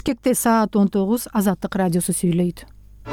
Бишкекте саат 19 Азаттык радиосу сүйлөйт.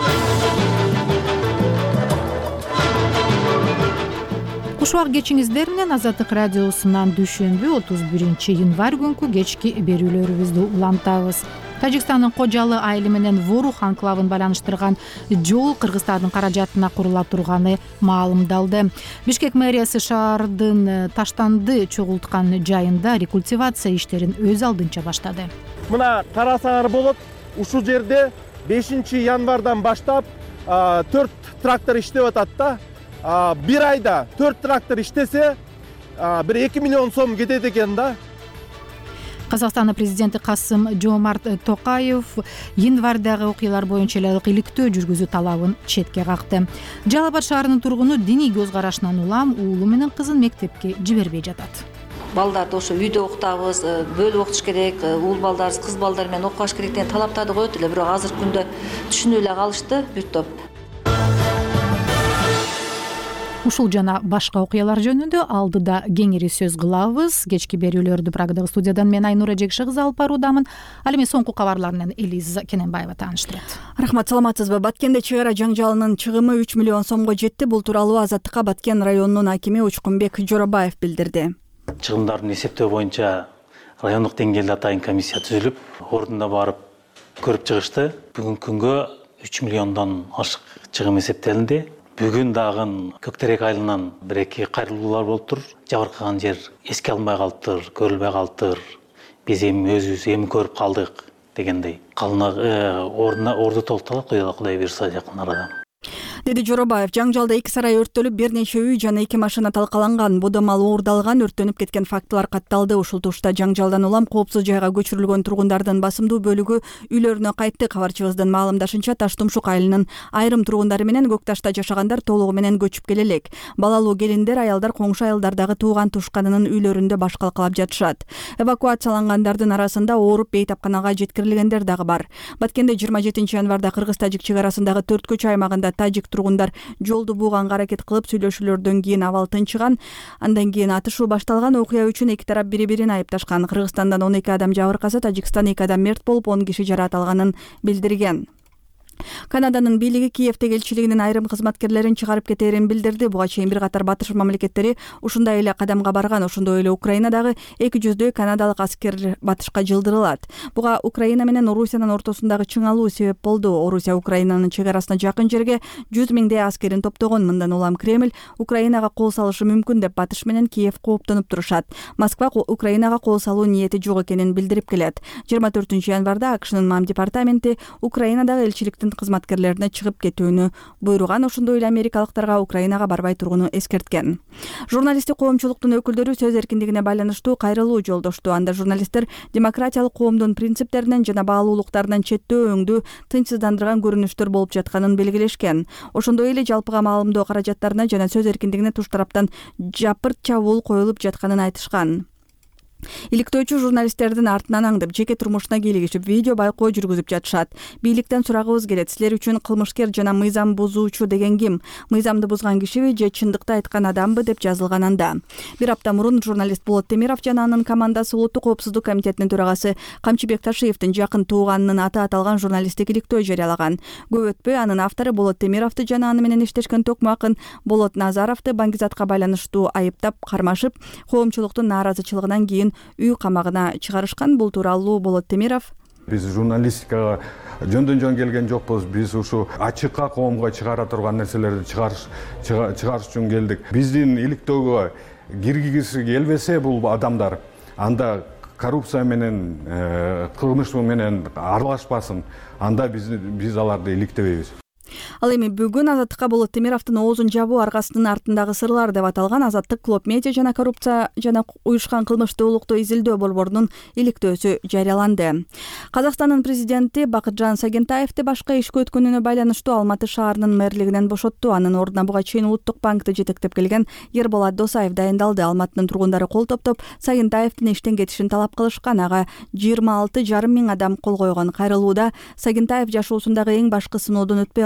Кушубак кечиңиздер менен Азаттык радиосунан дүйшөмбү 31 январь күнкү кечки берүүлөрүбүздү улантабыз. Тажикстандын Кожалы айылы менен Ворух анклавын байланыштырган жол Кыргызстандын каражатына курула турганы маалымдалды. Бишкек мэриясы шаардын таштанды чогулткан жайында рекультивация иштерин өз алдынча баштады. Мына карасаңар болот, ушул жерде 5 январдан баштап 4 трактор иштеп атат да. Бир айда 4 трактор иштесе, бир 2 миллион сом кетет экен да. Казакстандын президенти Касым-Жомарт Токаев январдагы окуялар боюнча иликтөө жүргүзүү талабын четке какты. Жалал Абад шаарынын тургуну диний көз карашынан улам уулу менен кызын мектепке жибербей жатат. Балдарды ошо үйдө окутабыз, бөлүп окутуш керек, уул балдарыбыз, кыз балдар менен окубаш керек деген талаптарды коет эле, бирок азыркы күндө түшүнүп эле калышты бир топ. Ушул жана башка окуялар жөнүндө алдыда кеңири сөз кылабыз. Кечки берүүлөрдү Прагадагы студиядан мен Айнура Жекши кызы алып баруудамын. Ал эми соңку кабарлар менен Элиза Кененбаева тааныштырат. Рахмат, саламатсызбы? Баткенде чек ара жаңжалынын чыгымы 3 миллион сомго жетти. Бул тууралуу Азаттыкка Баткен районунун акими Учкунбек Жоробаев билдирди. Чыгымдардын эсептөө боюнча райондук деңгээлде атайын комиссия түзүлүп, ордунда барып көрүп чыгышты. Бүгүнкү күнгө 3 миллиондон ашык чыгым эсептелинди. Бүгүн дагы Көктерек айылынан 1-2 кайрылуулар болуптур. Жабыркаган жер эске алынбай калыптыр, көрүлбөй калыптыр. Биз эми өзүбүз эми көрүп калдык дегендей. Калына орду толтурат, Кудай буйрса жакын арада. Деди Жоробаев, жаңжалда 2 сарай өрттөлүп, бир нече үй жана 2 машина талкаланган, бодомал уурдалган, өрттөнүп кеткен фактылар катталды. Ушул тушта жаңжалдан улам коопсуз жайга көчүрүлгөн тургундардын басымдуу бөлүгү үйлөрүнө кайтты. Кабарчыбыздын маалымдашынча, Таштумшук айылынын айрым тургундары менен Көкташта жашагандар толугу менен көчүп келе элек. Балалуу келиндер, аялдар коңшу айылдардагы тууган тушканынын үйлөрүндө баш калкалап жатышат. Эвакуациялангандардын арасында ооруп бейтапканага жеткирилгендер дагы бар. Баткенде 27 январда Кыргыз-Тажик чек арасындагы 4 көчө аймагында тажик тургундар жолду бууганга аракет кылып, сүйлөшүүлөрдөн кийин абал тынчыган. Андан кийин атышуу башталган. Окуя үчүн эки тарап бири-бирин айыпташкан. Кыргызстандан 12 адам жабыркаса, Тажикстан 2 адам мерт болуп, 10 киши жаракат алганын билдирген. Канаданын бийлиги Киевтеги элчилигинин айрым кызматкерлерин чыгарып кетээрин билдирди. Буга чейин бир катар батыш мамлекеттери ушундай эле кадамга барган. Ошондой эле Украинадагы 200 канадалык аскер батышка жылдырылат. Буга Украина менен Орусиянын ортосундагы чыңалуу себеп болду. Орусия Украинанын чек арасына жакын жерге 100 миңдей аскерин топтогон. Мындан улам Кремль Украинага кол салышы мүмкүн деп батыш менен Киев кооптонуп турушат. Москва Украинага кол салуу ниети жок экенин билдирип келет. 24 январда АКШнын МАМ департаменти Украинадагы элчиликтин кызматкерлерине чыгып кетүүнү буйруган. Ошондой эле америкалыктарга Украинага барбай тургуну эскерткен. Журналисттик коомчулуктун өкүлдөрү сөз эркиндигине байланыштуу кайрылуу жолдошту. Анда журналисттер демократиялык коомдун принциптеринен жана баалуулуктарынан четтөө, өңдүү, тынчсыздандырган көрүнүштөр болуп жатканын белгилешкен. Ошондой эле жалпыга маалымдоо каражаттарына жана сөз эркиндигине туш тараптан жапырт чабуул коюлуп жатканын айтышкан. Иликтөөчү журналисттердин артынан аңдып, жеке турмушуна кийлигишип, видео байкоо жүргүзүп жатышат. Бийликтен сурагыбыз келет: силер үчүн кылмышкер жана мыйзам бузуучу деген ким? Мыйзамды бузган кишиби же чындыкты айткан адамбы деп жазылган анда. Бир апта мурун журналист Болот Темиров жана анын командасы Улуттук коопсуздук комитетинин төрагасы Камчыбек Ташиевдин жакын тууганынын аты аталган журналисттик иликтөө жарыялаган. Көп өтпөй анын автору Болот Темировду жана аны менен иштешкен токмо акын Болот Назаровду баңгизатка байланыштуу айыптап кармашып, коомчулуктун нааразычылыгынан кийин үй камагына чыгарышкан. Бул тууралуу Болот Темиров: Биз журналистикага жөндөн-жөн келген жокпуз. Биз ушу ачыкка коомго чыгара турган нерселерди чыгарыш үчүн келдик. Биздин иликтөөгө киргизгиси келбесе бул адамдар, анда коррупция менен, кылмыш менен аралашпасын. Анда биз аларды иликтебейбиз. Ал эми бүгүн Азаттыкка Болот Темировдун оозун жабуу аргасынын артындагы сырлар деп аталган Азаттык Клоп Медиа жана коррупция жана уюшкан кылмыштуулукту изилдөө борборунун иликтөөсү жарыяланды. Казакстандын президенти Бакытжан Сагентаевди башка ишке өткөнүнө байланыштуу Алматы шаарынын мэрлигинен бошотту. Анын ордуна буга чейин Улуттук банкты жетектеп келген Ерболат Досаев дайындалды. Алматынын тургундары кол топтоп Сагентаевдин иштен кетишин талап кылышкан. Ага 26,5 миң адам кол койгон. Кайрылууда Сагентаев жашоосундагы эң башкы сыноодон өтпөй калды.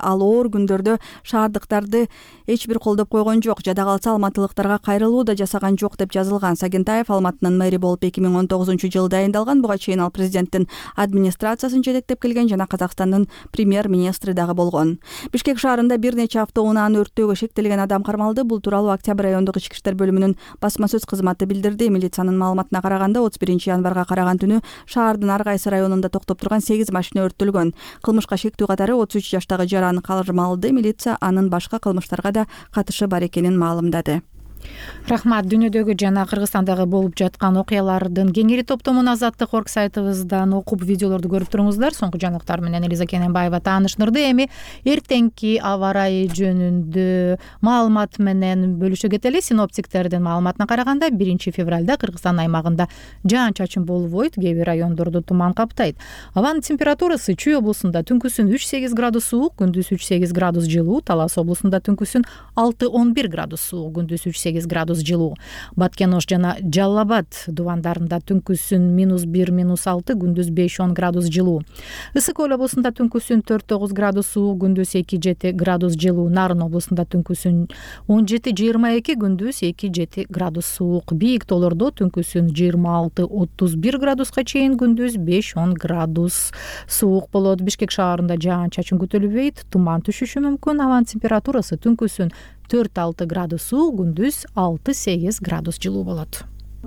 ал оор күндөрдө шаардыктарды эч бир колдоп койгон жок, жада калса алматылыктарга кайрылуу да жасаган жок деп жазылган. Сагентаев Алматынын мэри болуп 2019-жылы дайындалган. Буга чейин ал президенттин администрациясын жетектеп келген жана Казакстандын премьер-министри дагы болгон. Бишкек шаарында бир нече автоунааны өрттөөгө шектелген адам кармалды. Бул тууралуу Октябрь райондук ички иштер бөлүмүнүн басма сөз кызматы билдирди. Милициянын маалыматына караганда 31 январга караган түнү шаардын ар кайсы районунда токтоп турган 8 машина өрттөлгөн. Кылмышка шектүү катары 33 жаштагы жараны кармалды. Милиция анын башка кылмыштарга да катышы бар экенин маалымдады. Рахмат. Дүйнөдөгү жана Кыргызстандагы болуп жаткан окуялардын кеңири топтомун Азаттык орг сайтыбыздан окуп, видеолорду көрүп туруңуздар. Соңку жаңылыктар менен Элиза Кененбаева таанышдырды. Эми эртеңки аба ырайы жөнүндө маалымат менен бөлүшө кетели. Синоптиктердин маалыматына караганда 1 февралда Кыргызстан аймагында жаан-чачын болбойт, кээ бир райондорду туман каптайт. Абанын температурасы Чүй облусунда түнкүсүн 3-8 градус суук, күндүз 3-8 градус жылуу, Талас облусунда түнкүсүн 6-11 градус суук, күндүз 3-8 градус жылуу. Баткен Ош жана Жалал Абад дубандарында түнкүсүн -1, -6, күндүз 5-10 градус жылуу. Ысык Көл облусунда түнкүсүн 4-9 градус суук, күндүз 2-7 градус жылуу. Нарын облусунда түнкүсүн 17-22, күндүз 2-7 градус суук. Бийик тоолордо түнкүсүн 26-31 градуска чейин, күндүз 5-10 градус суук болот. Бишкек шаарында жаан-чачын күтүлбөйт, туман түшүшү мүмкүн. Абанын температурасы түнкүсүн 4-6 градус суук, күндүз 6-8 градус жылуу болот.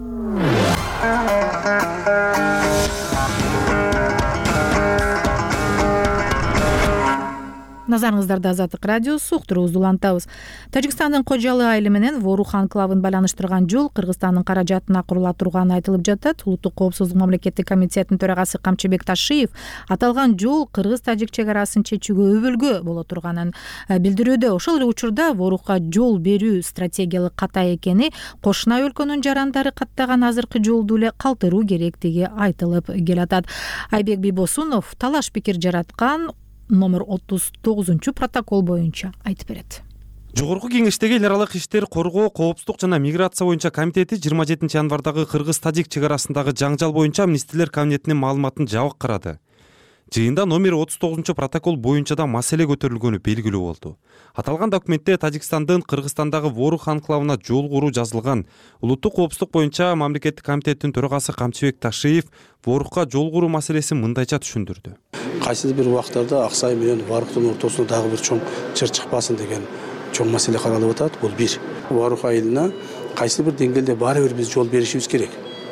Назарыңыздарда Азаттык радиосу, уктуруубузду улантабыз. Тажикстандын Кожалы айылы менен Ворух анклавын байланыштырган жол Кыргызстандын каражатына курула турганы айтылып жатат. Улуттук коопсуздук мамлекеттик комитетинин төрагасы Камчыбек Ташиев аталган жол кыргыз-тажик чек арасын чечүүгө өбөлгө боло турганын билдирүүдө. Ошол эле учурда Vorukка жол берүү стратегиялык ката экени, кошуна өлкөнүн жарандары каттаган азыркы жолду эле калтыруу керектиги айтылып келатат. Айбек Бийбосунов талаш пикир жараткан номер 39 протокол боюнча айтып берет. Жогорку кеңештеги эл аралык иштер коргоо, коопсуздук жана миграция боюнча комитети 27 январдагы кыргыз-тажик чек арасындагы жаңжал боюнча министрлер кабинетинин маалыматын жабык карады. Жыйында номер 39 протокол боюнча да маселе көтөрүлгөнү белгилүү болду. Аталган документте Тажикстандын Кыргызстандагы Ворух анклавына жол куруу жазылган. Улуттук коопсуздук боюнча мамлекеттик комитеттин төрагасы Камчыбек Ташиев Vorukка жол куруу маселесин мындайча түшүндүрдү. Кайсыдыр бир убактарда Аксай менен Воруктун ортосуна дагы бир чоң чыр чыкпасын деген чоң маселе каралып атат. Бул бир. Ворух айылына кайсы бир деңгээлде баары бир биз жол беришибиз керек.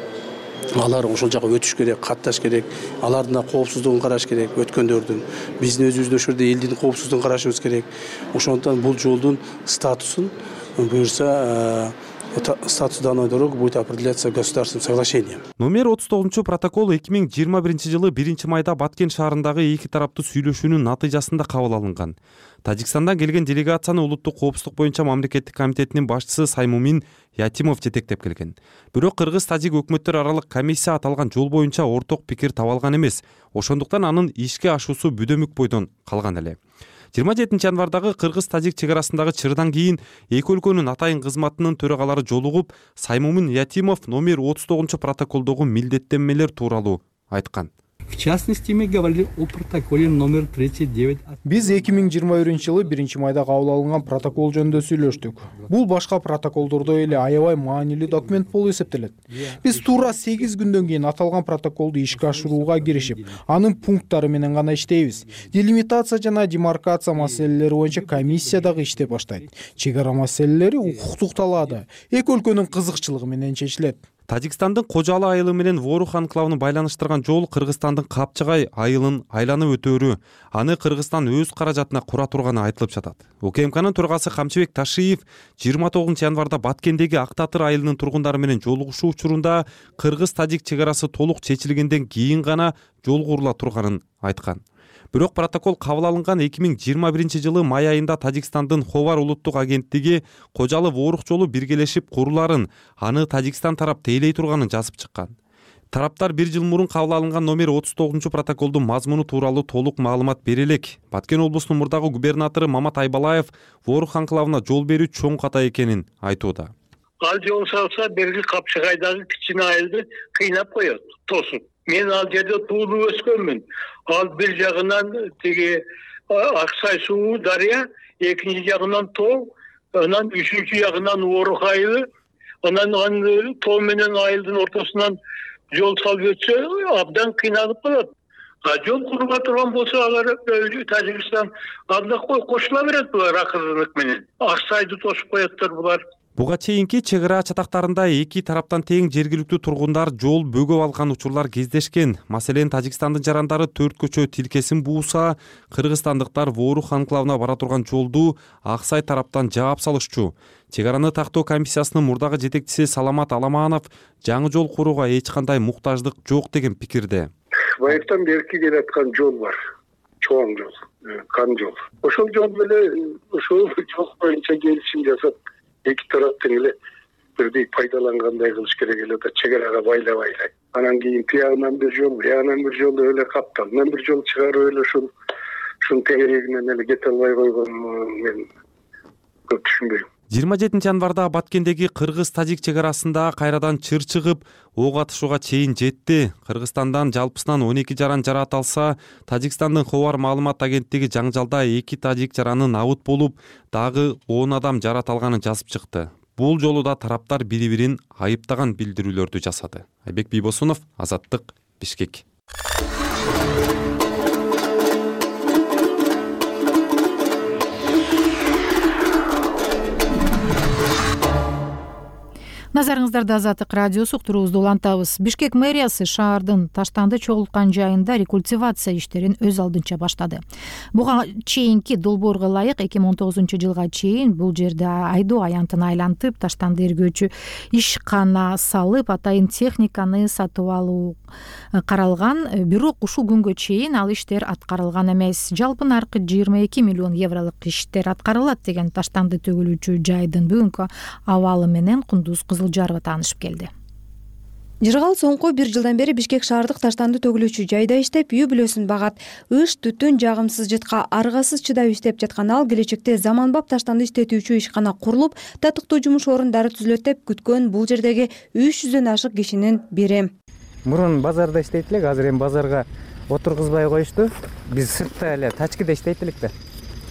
Алар ошол жака өтүш керек, катташ керек. Алардын коопсуздугун караш керек, өткөндөрдүн. Биздин өзүбүздүн ошол жерде элдин коопсуздугун карашыбыз керек. Ошондон бул жолдун статусун буюрса статус данной дороги будет определяться государственным соглашением. Номер 39 протокол 2021 жылы 1 майда Баткен шаарындагы эки тараптуу сүйлөшүүнүн натыйжасында кабыл алынган. Тажикстандан келген делегацияны улуттук коопсуздук боюнча мамлекеттик комитетинин башчысы Саймумин Ятимов жетектеп келген. Бирок кыргыз-тажик өкмөттөр аралык комиссия аталган жол боюнча орток пикир таба алган эмес. Ошондуктан анын ишке ашуусу бүдөмүк бойдон калган эле. 27 январдагы кыргыз-тажик чек арасындагы чырдан кийин эки өлкөнүн атайын кызматынын төрагалары жолугуп, Саймумин Ятимов номер 39 протоколдогу милдеттенмелер тууралуу айткан. В частности, мы говорили о протоколе номер 39. Биз 2021 жылы 1 майда кабыл алынган протокол жөнүндө сүйлөштүк. Бул башка протоколдордой эле аябай маанилүү документ болуп эсептелет. Биз туура 8 күндөн кийин аталган протоколду ишке ашырууга киришип, анын пункттары менен гана иштейбиз. Делимитация жана демаркация маселелери боюнча комиссия дагы иштеп баштайт. Чек ара маселелери укуктук талаада эки өлкөнүн кызыкчылыгы менен чечилет. Тажикстандын Кожалы айылы менен Ворух анклавын байланыштырган жол Кыргызстандын Капчыгай айылын айланып өтөөрү, аны Кыргызстан өз каражатына кура турганы айтылып жатат. УКМКнын төрагасы Камчыбек Ташиев 29 январда Баткендеги Ак Татыр айылынын тургундары менен жолугушуу учурунда кыргыз-тажик чек арасы толук чечилгенден кийин гана жол курула турганын айткан. Бирок протокол кабыл алынган 2021 жылы май айында Тажикстандын Ховар улуттук агенттиги Кожалы Ворух жолу биргелешип куруларын, аны Тажикстан тарап тейлей турганын жазып чыккан. Тараптар 1 жыл мурун кабыл алынган номер 39 протоколдун мазмуну тууралуу толук маалымат бере элек. Баткен облусунун мурдагы губернатору Мамат Айбалаев Ворух анклавына жол берүү чоң ката экенин айтууда. Ал жол салса берги Капчыгайдагы кичине айылды кыйнап коет, тосуп. Мен ал жерде туулуп өскөнмүн. Ал бир жагынан тиги Аксай суу дария, экинчи жагынан тоо, анан үчүнчү жагынан Орох айылы, анан тоо менен айылдын ортосунан жол салып өтсө абдан кыйналып калат. Жол курула турган болсо алар Тажикстан анда кошула берет булар акырынык менен. Аксайды тосуп коеттер булар. Буга чейинки чек ара чатактарында эки тараптан тең жергиликтүү тургундар жол бөгөп алган учурлар кездешкен. Маселен, Тажикстандын жарандары 4 көчө тилкесин бууса, кыргызстандыктар Ворух анклавына бара турган жолду Аксай тараптан жаап салышчу. Чек араны тактоо комиссиясынын мурдагы жетекчиси Саламат Аламанов жаңы жол курууга эч кандай муктаждык жок деген пикирде. Байыктан берки келаткан жол бар. Чоң жол, кан жол. Ошол жол менен ошол жол боюнча келишим жасап, эки тараптын эле бирдей пайдалангандай кылыш керек эле да, чек арага байлай. Анан кийин тиягынан бир жол, янан бир жол эле капталынан бир жол чыгарып эле ушул тегерегинен эле кете албай койгон мен көп түшүнбөйм. 27 январда Баткендеги кыргыз-тажик чек арасында кайрадан чыр чыгып, ок атышууга чейин жетти. Кыргызстандан жалпысынан 12 жаран жараат алса, Тажикстандын Ховар маалымат агенттиги жаңжалда 2 тажик жаранын абыт болуп, дагы 10 адам жараат алганын жазып чыкты. Бул жолу да тараптар бири-бирин айыптаган билдирүүлөрдү жасады. Айбек Бийбосунов, Азаттык, Бишкек. Назарыңыздарда Азаттык радиосу, уктуруубузду улантабыз. Бишкек мэриясы шаардын таштанды чогулткан жайында рекультивация иштерин өз алдынча баштады. Буга чейинки долбоорго ылайык 2019 жылга чейин бул жерде айдоо аянтын айлантып, таштанды эргөөчү ишкана салып, атайын техниканы сатып алуу каралган. Бирок ушул күнгө чейин ал иштер аткарылган эмес. Жалпы наркы 22 миллион евролук иштер аткарылат деген таштанды төгүлүүчү жайдын бүгүнкү абалы менен Кундуз Кызылжарова таанышып келди. Жыргал соңку 1 жылдан бери Бишкек шаардык таштанды төгүлүүчү жайда иштеп, үй бүлөсүн багат. Ыш, түтүн, жагымсыз жытка аргасыз чыдап иштеп жаткан ал келечекте заманбап таштанды иштетүүчү ишкана курулуп, татыктуу жумуш орундары түзүлөт деп күткөн бул жердеги 300дөн ашык кишинин бири. Мурун базарда иштейт элек, азыр эми базарга отургузбай коюшту. Биз сыртта эле тачкиде иштейт элек да.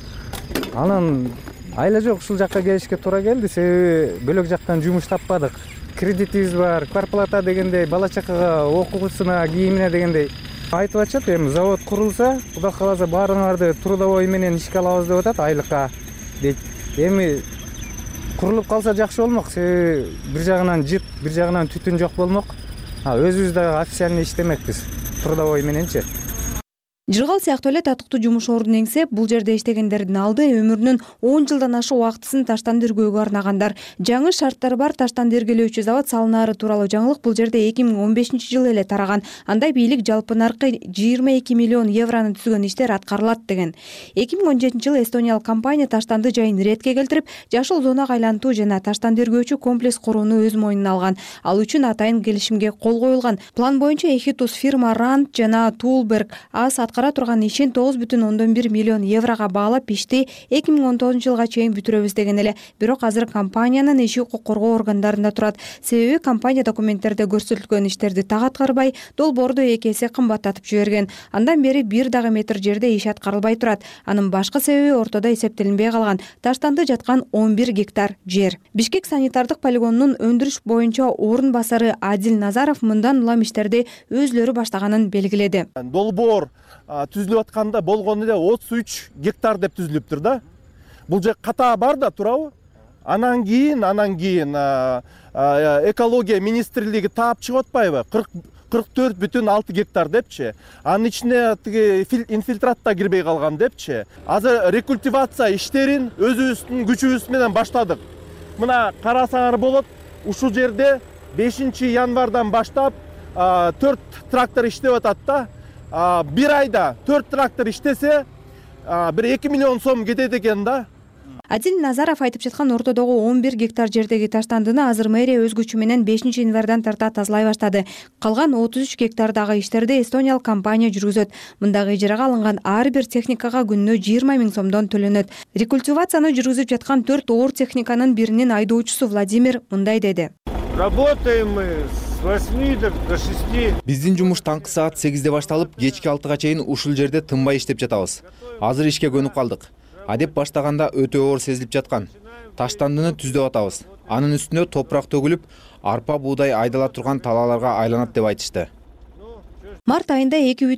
Анан айла жок, ушул жакка келишке туура келди, себеби бөлөк жактан жумуш таппадык. Кредитибиз бар, квартплата дегендей, бала чакага окуусуна, кийимине дегендей. Айтып атышат, эми завод курулса, Кудай кааласа баарыңарды трудовой менен ишке алабыз деп атат, айлыкка дейт. Эми курулуп калса жакшы болмок, себеби бир жагынан жыт, бир жагынан түтүн жок болмок. Өзүбүз дагы официальный иштемекпиз, трудовой мененчи. Жыргал сыяктуу эле татыктуу жумуш ордун эңсеп, бул жерде иштегендердин алды өмүрүнүн 10 жылдан ашык убактысын таштанды эргөөгө арнагандар. Жаңы шарттары бар таштанды эргелөөчү завод салынаары тууралуу жаңылык бул жерде 2015-жылы эле тараган. Андай бийлик жалпы наркы 22 миллион евроны түзгөн иштер аткарылат деген. 2017-жылы эстониялык компания таштанды жайын ретке келтирип, жашыл зонага айлантуу жана таштанды эргөөчү комплекс курууну өз мойнуна алган. Ал үчүн атайын келишимге кол коюлган. План боюнча Эхитус фирма Ранд жана Тулберг ас аткара турган ишин 9,1 миллион еврога баалап ишти 2019-жылга чейин бүтүрөбүз деген эле. Бирок азыр компаниянын иши укук коргоо органдарында турат. Себеби компания документтерде көрсөтүлгөн иштерди так аткарбай, долбоорду 2 эсе кымбаттатып жиберген. Андан бери 1 дагы метр жерде иш аткарылбай турат. Анын башкы себеби ортодо эсептелинбей калган таштанды жаткан 11 гектар жер. Бишкек санитардык полигонунун өндүрүш боюнча орун басары Адил Назаров мындан улам иштерди өзлөрү баштаганын белгиледи. Долбоор түзүлүп атканда болгону эле 33 гектар деп түзүлүптүр да. Бул же ката бар да, туурабы? Анан кийин экология министрлиги таап чыгып атпайбы? 44,6 гектар депчи. Анын ичине инфильтрат да кирбей калган депчи. Азыр рекультивация иштерин өзүбүздүн күчүбүз менен баштадык. Мына карасаңар болот, ушул жерде 5 январдан баштап 4 трактор иштеп атат да. Bir ayda 4 traktör iştese bir 2 milyon сом кетет экен да. Адил Назаров айтып жаткан ортодогу 11 гектар жердеги таштандыны азыр мэрия өз күчү менен 5 январдан тарта тазалай баштады. Калган 33 гектардагы иштерди эстониялык компания жүргүзөт. Мындагы ижарага алынган ар бир техникага күнүнө 20 000 сомдон төлөнөт. Рекультивацияны жүргүзүп жаткан 4 оор техниканын биринин айдоочусу Владимир мындай деди. Работаем мы с С 8 до 6. Биздин жумуш таңкы саат 8-де башталып, кечки 6-га чейин ушул жерде тынбай иштеп жатабыз. Азыр ишке көнүп калдык. Адеп баштаганда өтө оор сезилип жаткан. Таштандыны түздөп атабыз. Анын үстүнө топурак төгүлүп, арпа буудай айдала турган талааларга айланат деп айтышты. Март айында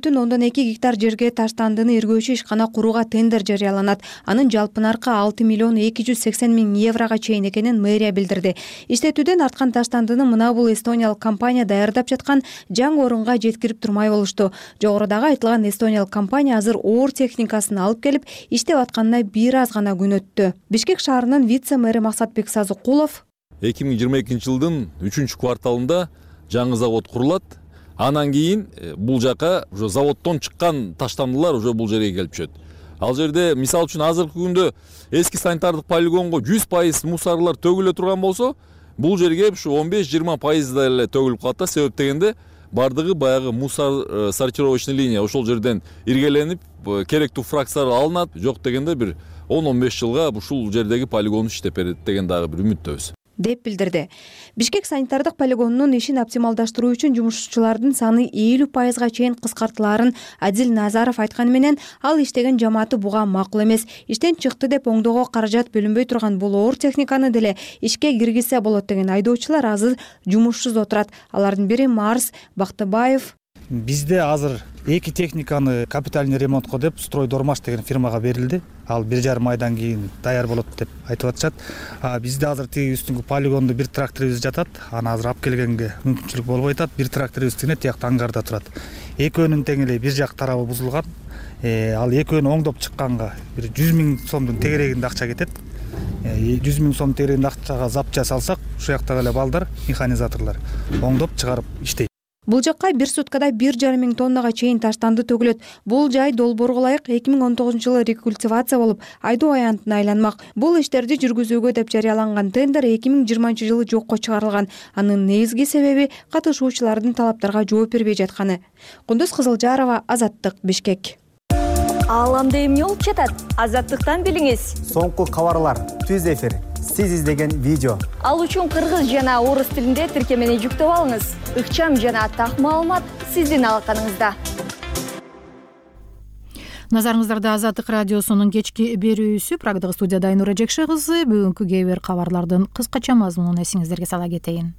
2,2 гектар жерге таштандыны иргөөчү ишкана курууга тендер жарыяланат. Анын жалпы наркы 6 миллион 280 миң еврого чейин экенин мэрия билдирди. Иштетүүдөн арткан таштандыны мына бул эстониялык компания даярдап жаткан жаңы орунга жеткирип турмай болушту. Жогорудагы айтылган эстониялык компания азыр оор техникасын алып келип, иштеп атканына бир аз гана күн өттү. Бишкек шаарынын вице-мэри Максатбек Сазыкулов 2022 жылдын 3-кварталында жаңы завод курулат. Анан кийин бул жака уже заводдон чыккан таштандылар уже бул жерге келип түшөт. Ал жерде мисалы үчүн азыркы күндө эски санитардык полигонго 100% мусорлар төгүлө турган болсо, бул жерге ушу 15-20% эле төгүлүп калат да. Себеп дегенде бардыгы баягы мусор сортировочный линия ошол жерден иргеленип, керектүү фракциялар алынат. Жок дегенде бир 10-15 жылга ушул жердеги полигон иштеп берет деген дагы бир үмүттөбүз деп билдирди. Бишкек санитардык полигонунун ишин оптималдаштыруу үчүн жумушчулардын саны 50%га чейин кыскартылаарын Адил Назаров айтканы менен, ал иштеген жамааты буга макул эмес. Иштен чыкты деп оңдоого каражат бөлүнбөй турган бул оор техниканы деле ишке киргизсе болот деген айдоочулар азыр жумушсуз отурат. Алардын бири Марс Бактыбаев. Бизде азыр 2 техниканы капитальный ремонтко деп Стройдормаш деген фирмага берилди. Ал 1,5 айдан кийин даяр болот деп айтып атышат. Бизде азыр тиги үстүнгү полигондо бир тракторубуз жатат. Аны азыр алып келгенге мүмкүнчүлүк болбой атат. Бир тракторубуз тигине тиякта ангарда турат. Экөөнүн тең эле бир жак тарабы бузулган. Ал экөөнү оңдоп чыкканга бир 100 миң сомдун тегерегинде акча кетет. 100 миң сом тегерегинде акчага запчасть алсак, ушул жактагы эле балдар, механизаторлор оңдоп чыгарып иштейт. Бул жакка бир суткада 1,5 миң тоннага чейин таштанды төгүлөт. Бул жай долбоорго ылайык 2019 жылы рекультивация болуп, айдоо аянтына айланмак. Бул иштерди жүргүзүүгө деп жарыяланган тендер 2020 жылы жокко чыгарылган. Анын негизги себеби катышуучулардын талаптарга жооп бербей жатканы. Кундуз Кызылжарова, Азаттык, Бишкек. Ааламда эмне болуп жатат? Азаттыктан билиңиз. Соңку кабарлар, түз эфир, сиз издеген видео. Ал үчүн кыргыз жана орус тилинде тиркемени жүктөп алыңыз. Ыкчам жана так маалымат сиздин алаканыңызда. Назарыңыздарда Азаттык радиосунун кечки берүүсү. Программада студияда Айнура Жекше кызы. Бүгүнкү кээ бир кабарлардын кыскача мазмунун эсиңиздерге сала кетейин.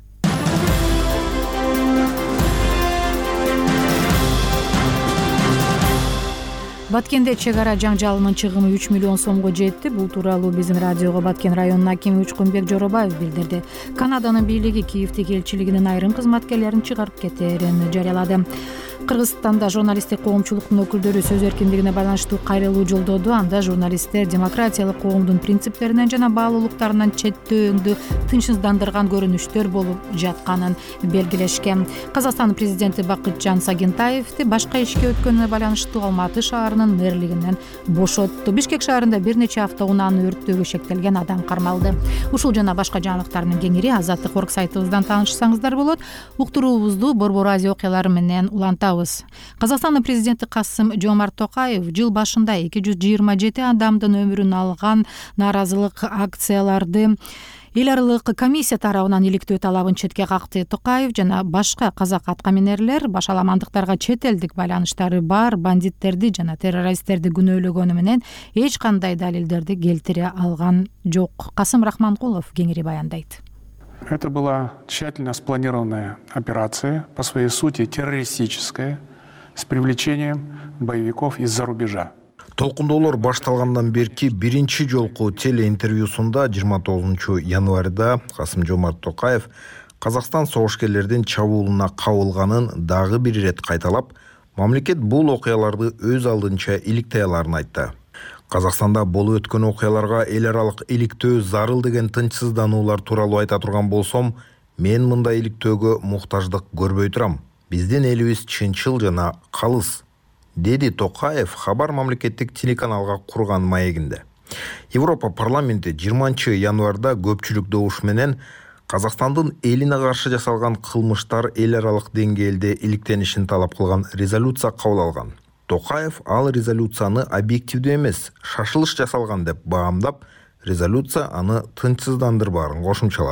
Баткенде чек ара жаңжалынын чыгымы 3 миллион сомго жетти. Бул тууралуу биздин радиого Баткен районунун акими Учкунбек Жоробаев билдирди. Канаданын бийлиги Киевдеги элчилигинин айрым кызматкерлерин чыгарып кетээрин жарыялады. Кыргызстанда журналисттик коомчулуктун өкүлдөрү сөз эркиндигине байланыштуу кайрылуу жолдоду. Анда журналисттер демократиялык коомдун принциптеринен жана баалуулуктарынан четтөөндү тынчсыздандырган көрүнүштөр болуп жатканын белгилешкен. Казакстандын президенти Бакытжан Сагентаевди башка ишке өткөнүнө байланыштуу Алматы шаарынын мэрлигинен бошотту. Бишкек шаарында бир нече автоунааны өрттөөгө шектелген адам кармалды. Ушул жана башка жаңылыктардын кеңири Азаттык орг сайтыбыздан таанышсаңыздар болот. Уктуруубузду Борбор Азия окуялары менен улантабыз. Казакстандын президенти Касым-Жомарт Токаев жыл башында 227 адамдын өмүрүн алган нааразылык акцияларды эл аралык комиссия тарабынан иликтөө талабын четке какты. Токаев жана башка казак аткаминерлер башаламандыктарга чет элдик байланыштары бар бандиттерди жана террористтерди күнөөлөгөнү менен эч кандай далилдерди келтире алган жок. Касым Рахманкулов кеңири баяндайт. Это была тщательно спланированная операция, по своей сути террористическая, с привлечением боевиков из-за рубежа. Толкундоолор башталгандан берки биринчи жолку телеинтервьюсунда 29 январда Касым-Жомарт Токаев Казакстан согушкерлердин чабуулуна кабылганын дагы бир ирет кайталап, мамлекет бул окуяларды өз алдынча иликтей аларын айтты. Казакстанда болуп өткөн окуяларга эл аралык иликтөө зарыл деген тынчсыздануулар тууралуу айта турган болсом, мен мындай иликтөөгө муктаждык көрбөй турам. Биздин элибиз чынчыл жана калыс, деди Токаев Хабар мамлекеттик телеканалга курган маегинде. Европа парламенти 20 январда көпчүлүк добуш менен Казакстандын элине каршы жасалган кылмыштар эл аралык деңгээлде иликтенишин талап кылган резолюция кабыл алган. Токаев ал резолюцияны объективдүү эмес, шашылыш жасалган деп баамдап, резолюция аны тынчсыздандырбаарын кошумчалады.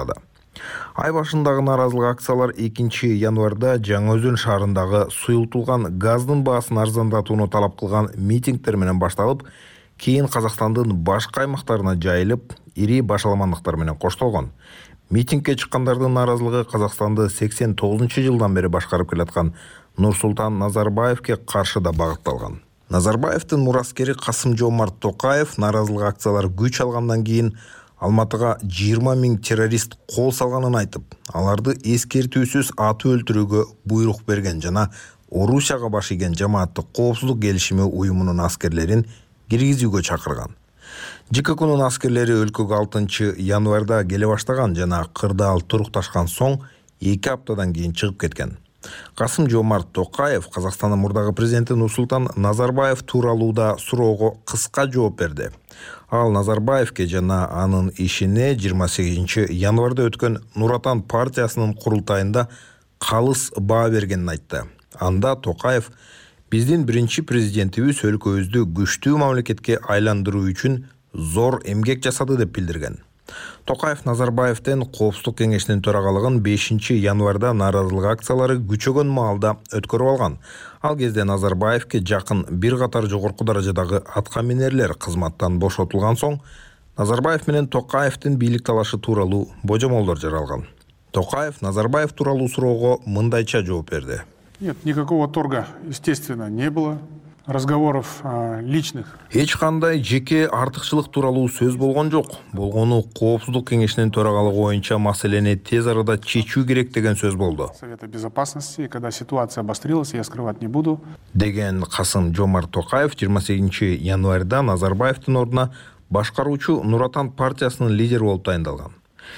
Ай башындагы нааразылык акциялар 2 январда Жаңа Өзөн шаарындагы суюлтулган газдын баасын арзандатууну талап кылган митингдер менен башталып, кийин Казакстандын башка аймактарына жайылып, ири башаламандыктар менен коштолгон. Митингге чыккандардын нааразылыгы Казакстанды 89-жылдан бери башкарып келаткан Нурсултан Назарбаевке каршы да багытталган. Назарбаевдин мураскери Касым-Жомарт Токаев нааразылык акциялар күч алгандан кийин Алматыга 20 000 террорист кол салганын айтып, аларды эскертүүсүз атып өлтүрүүгө буйрук берген жана Орусияга баш ийген жамааттык коопсуздук келишими уюмунун аскерлерин киргизүүгө чакырган. ЖККнын аскерлери өлкөгө 6 январда келе баштаган жана кырдаал турукташкан соң 2 аптадан кийин чыгып кеткен. Касым-Жомарт Токаев Казакстандын мурдагы президенти Нурсултан Назарбаев тууралуу да суроого кыска жооп берди. Ал Назарбаевке жана анын ишине 28 январда өткөн Нур Отан партиясынын курултайында калыс баа бергенин айтты. Анда Токаев биздин биринчи президентибиз өлкөбүздү күчтүү мамлекетке айландыруу үчүн зор эмгек жасады деп билдирген. Токаев Назарбаевден Коопсуздук кеңешинин төрагалыгын 5 январда нааразылык акциялары күчөгөн маалда өткөрүп алган. Ал кезде Назарбаевке жакын бир катар жогорку даражадагы атка минерлер кызматтан бошотулган соң, Назарбаев менен Токаевдин бийлик талашы тууралуу божомолдор жаралган. Токаев Назарбаев тууралуу суроого мындайча жооп берди. Нет, никакого торга, естественно, не было. Разговоров личных. Эч кандай жеке артыкчылык тууралуу сөз болгон жок. Болгону Коопсуздук кеңешинин төрагалыгы боюнча маселени тез арада чечүү керек деген сөз болду. Совета безопасности, когда ситуация обострилась, я скрывать не буду. Деген Касым-Жомарт Токаев 28 январда Назарбаевдин ордуна башкаруучу Нур Отан партиясынын лидери болуп тайындалган.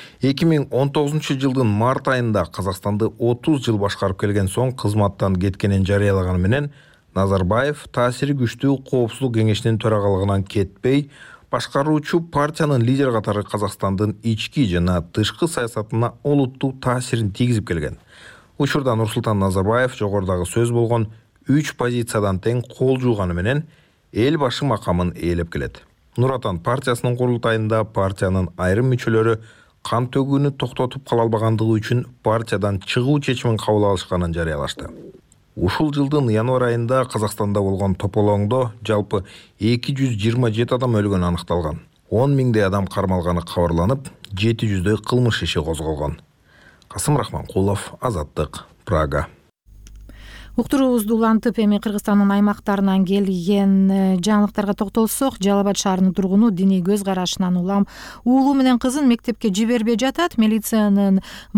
2019 жылдын март айында Казакстанды 30 жыл башкарып келген соң кызматтан кеткенин жарыялаганы менен Назарбаев таасири күчтүү Коопсуздук кеңешинин төрагалыгынан кетпей, башкаруучу партиянын лидери катары Казакстандын ички жана тышкы саясатына олуттуу таасирин тийгизип келген. Учурда Нурсултан Назарбаев жогорудагы сөз болгон 3 позициядан тең кол жууганы менен эл башы макамын ээлеп келет. Нур Отан партиясынын курултайында партиянын айрым мүчөлөрү кан төгүүнү токтотуп кала албагандыгы үчүн партиядан чыгуу чечимин кабыл алышканын жарыялашты. Ушул жылдын январ айында Казакстанда болгон тополоңдо жалпы 227 адам өлгөнү аныкталган. 10 000 адам кармалганы кабарланып, 700 кылмыш иши козголгон. Касым Рахманкулов, Азаттык, Прага. Уктуруубузду улантып, эми Кыргызстандын аймактарынан келген жаңылыктарга токтолсок, Жалал Абад шаарынын тургуну диний көз карашынан улам уулу менен кызын мектепке жибербей жатат. Милициянын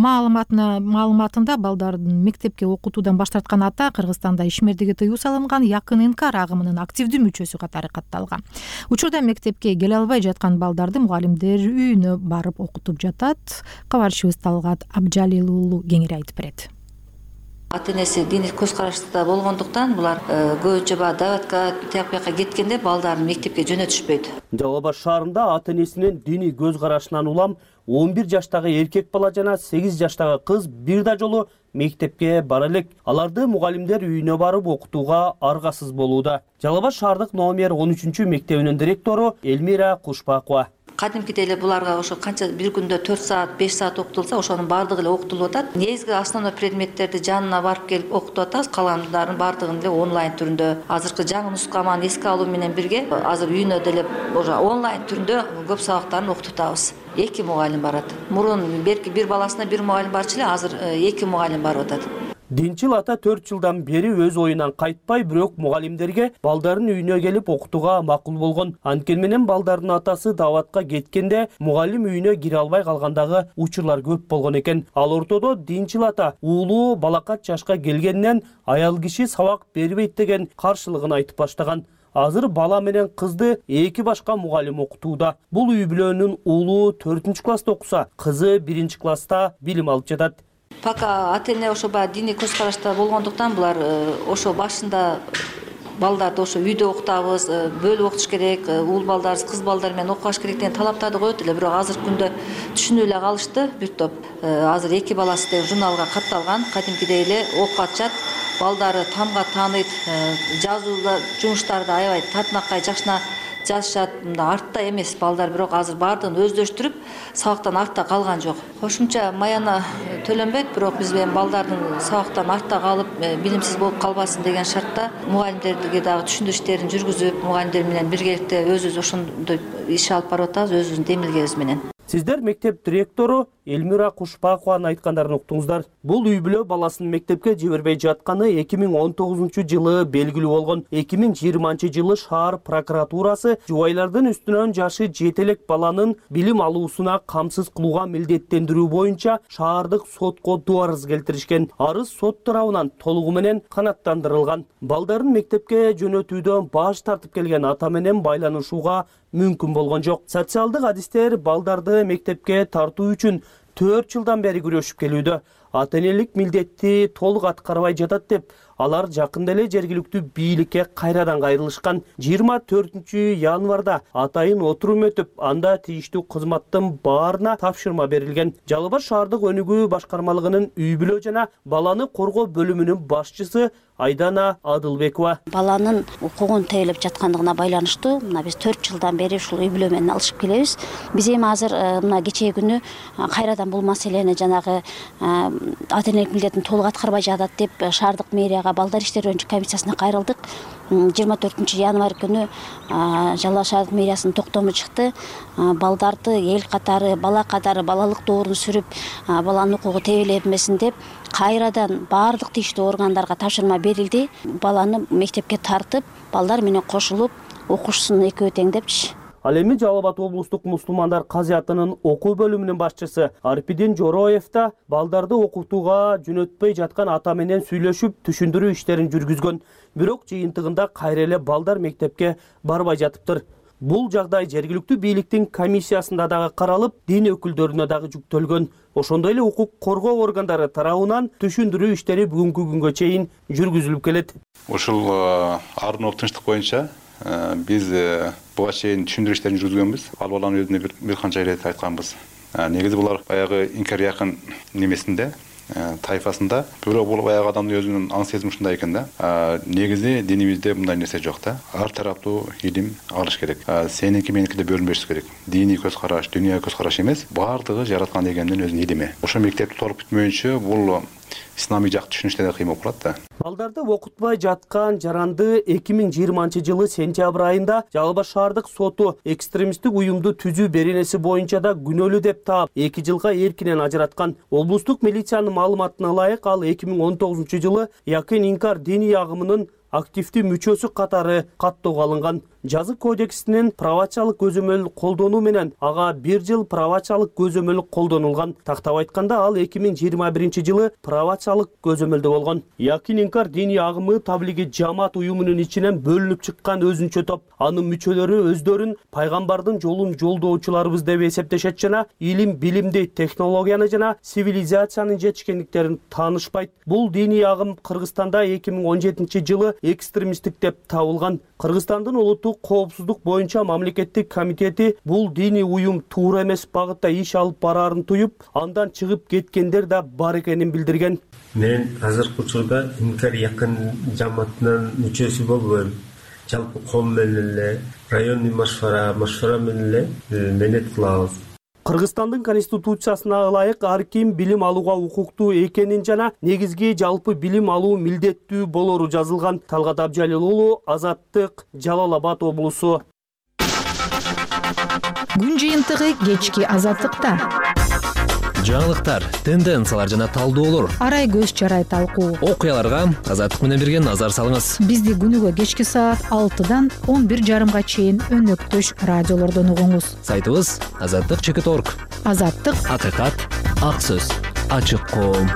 маалыматында балдардын мектепке окутуудан баш тарткан ата Кыргызстанда ишмердиги тыюу салынган якын инкар агымынын активдүү мүчөсү катары катталган. Учурда мектепке келе албай жаткан балдарды мугалимдер үйүнө барып окутуп жатат. Кабарчыбыз Талгат Абжалил уулу кеңири айтып берет. Ата-энеси диний көз карашта болгондуктан булар көбүнчө дабатка тияк бияка кеткенде балдарын мектепке жөнөтүшпөйт. Жалал Абад шаарында ата-энесинин диний көз карашынан улам 11 жаштагы эркек бала жана 8 жаштагы кыз бир да жолу мектепке бара элек. Аларды мугалимдер үйүнө барып окутууга аргасыз болууда. Жалал Абад шаардык номер 13 мектебинин директору Элмира Кушпакова. Кадимкидей эле буларга ошо канча бир күндө 4 саат, 5 саат окутулса, ошонун баардыгы эле окутулуп атат. Негизги основной предметтерди жанына барып келип окутуп атабыз, калгандарын баардыгын эле онлайн түрүндө. Азыркы жаңы нускаманы эске алуу менен бирге азыр үйүнө деле ошо онлайн түрүндө көп сабактарын окутуп атабыз. 2 мугалим барат. Мурун берки бир баласына бир мугалим барчу эле, азыр 2 мугалим барып атат. Динчил ата 4 жылдан бери өз оюнан кайтпай, бирок мугалимдерге балдарын үйүнө келип окутууга макул болгон. Анткени менен балдардын атасы даватка кеткенде мугалим үйүнө кире албай калгандагы учурлар көп болгон экен. Ал ортодо Динчил ата уулу балакат жашка келгенинен аял киши сабак бербейт деген каршылыгын айтып баштаган. Азыр бала менен кызды 2 башка мугалим окутууда. Бул үй бүлөнүн уулу 4-класста окуса, кызы 1-класста билим алып жатат. Пока ата-эне ошо диний көз карашта болгондуктан булар ошо башында балдарды ошо үйдө окутабыз, бөлүп окутуш керек, уул балдар, кыз балдар менен окубаш керек деген талаптарды коет эле. Бирок азыркы күндө түшүнүп эле калышты бир топ. Азыр 2 баласы деген журналга катталган, кадимкидей эле окуп атышат. Балдары тамга тааныйт, жазууда жумуштарды аябай татынакай жакшына жазышат. Мында артта эмес балдар, бирок азыр баардыгын өздөштүрүп, сабактан артта калган жок. Кошумча маяна төлөнбөйт, бирок биз эми балдардын сабактан артта калып, билимсиз болуп калбасын деген шартта мугалимдерге дагы түшүндүрүш иштерин жүргүзүп, мугалимдер менен биргеликте өзүбүз ошондой иш алып барып атабыз, өзүбүздүн демилгебиз менен. Сиздер мектеп директору Элмира Кушпакованын айткандарын уктуңуздар. Бул үй бүлө баласын мектепке жибербей жатканы 2019-жылы белгилүү болгон. 2020-жылы шаар прокуратурасы жубайлардын үстүнөн жашы жетелек баланын билим алуусуна камсыз кылууга милдеттендирүү боюнча шаардык сотко арыз келтиришкен. Арыз сот тарабынан толугу менен канааттандырылган. Балдарын мектепке жөнөтүүдөн баш тартып келген ата менен байланышууга мүмкүн болгон жок. Социалдык адистер балдарды мектепке тартуу үчүн 4 жылдан бери күрөшүп келүүдө. Ата-энелик милдетти толук аткарбай жатат деп, алар жакында эле жергиликтүү бийликке кайрадан кайрылышкан. 24 январда атайын отурум өтүп, анда тийиштүү кызматтын баарына тапшырма берилген. Жалал Абад шаардык өнүгүү башкармалыгынын үй бүлө жана баланы коргоо бөлүмүнүн башчысы Айдана Адылбекова. Баланын укугун тейлеп жаткандыгына байланыштуу мына биз 4 жылдан бери ушул үй бүлө менен алышып келебиз. Биз эми азыр мына кечээ күнү кайрадан бул маселени жанагы ата-энелик милдетин толук аткарбай жатат деп шаардык мэрияга балдар иштери боюнча комиссиясына кайрылдык. 24 январь күнү Жалал Абад шаардык мэриясынын токтому чыкты. Балдарды эл катары, бала катары балалык доорун сүрүп, баланын укугу тебеленбесин деп кайрадан баардык тийиштүү органдарга тапшырма берилди. Баланы мектепке тартып, балдар менен кошулуп, окушусун экөө теңдепчи. Ал эми Жалал Абад облустук мусулмандар казиятынын окуу бөлүмүнүн башчысы Арпидин Жороев да балдарды окутууга жөнөтпөй жаткан ата менен сүйлөшүп, түшүндүрүү иштерин жүргүзгөн. Бирок жыйынтыгында кайра эле балдар мектепке барбай жатыптыр. Бул жагдай жергиликтүү бийликтин комиссиясында дагы каралып, дин өкүлдөрүнө дагы жүктөлгөн. Ошондой эле укук коргоо органдары тарабынан түшүндүрүү иштери бүгүнкү күнгө чейин жүргүзүлүп келет. Ушул ардын тынчтык боюнча биз буга чейин түшүндүрүү иштерин жүргүзгөнбүз. Ал баланын өзүнө бир канча ирет айтканбыз. Негизи булар баягы инкар якын немесинде, тайфасында, бирок бул баягы адамдын өзүнүн аң сезими ушундай экен да. Негизи динибизде мындай нерсе жок да. Ар тараптуу илим алыш керек. Сеники меники деп бөлүнбөш керек. Диний көз караш, дүйнөгө көз караш эмес, баардыгы жараткан дегендин өзүнүн илими. Ошо мектепти толук бүтмөйүнчө бул исламий жак түшүнүштө да кыйын болуп калат да. Балдарды окутпай жаткан жаранды 2020-жылы сентябрь айында Жалал Абад шаардык соту экстремисттик уюмду түзүү беренеси боюнча да күнөөлүү деп таап 2 жылга эркинен ажыраткан. Облустук милициянын маалыматына ылайык, ал 2019-жылы Якин Инкар диний агымынын активдүү мүчөсү катары каттоого алынган. Жазык кодексинин правачалык көзөмөл колдонуу менен ага 1 жыл правачалык көзөмөл колдонулган. Тактап айтканда, ал 2021-жылы правачалык көзөмөлдө болгон. Якин Инкар диний агымы таблиги жамаат уюмунун ичинен бөлүнүп чыккан өзүнчө топ. Анын мүчөлөрү өздөрүн пайгамбардын жолун жолдоочуларыбыз деп эсептешет жана илим, билимди, технологияны жана цивилизациянын жетишкендиктерин таанышпайт. Бул диний агым Кыргызстанда 2017-жылы экстремисттик деп табылган. Кыргызстандын улуттук коопсуздук боюнча мамлекеттик комитети бул диний уюм туура эмес багытта иш алып бараарын туюп, андан чыгып кеткендер да бар экенин билдирген. Мен азыркы учурда Инкар Якин жамаатынын мүчөсү болбойм. Жалпы ком менен эле, районный машвара менен эле менет кылабыз. Кыргызстандын конституциясына ылайык ар ким билим алууга укуктуу экенин жана негизги жалпы билим алуу милдеттүү болору жазылган. Талгат Абжалил уулу, Азаттык, Жалал Абад облусу. Күн жыйынтыгы кечки Азаттыкта. Жаңылыктар, тенденциялар жана талдоолор. Арай көз чарай талкуу. Окуяларга Азаттык менен бирге назар салыңыз. Бизди күнүгө кечки саат 6-дан 11:30 чейин өнөктөш радиолордон угуңуз. Сайтыбыз azattik.org. Азаттык, акыйкат, ак сөз, ачык коом.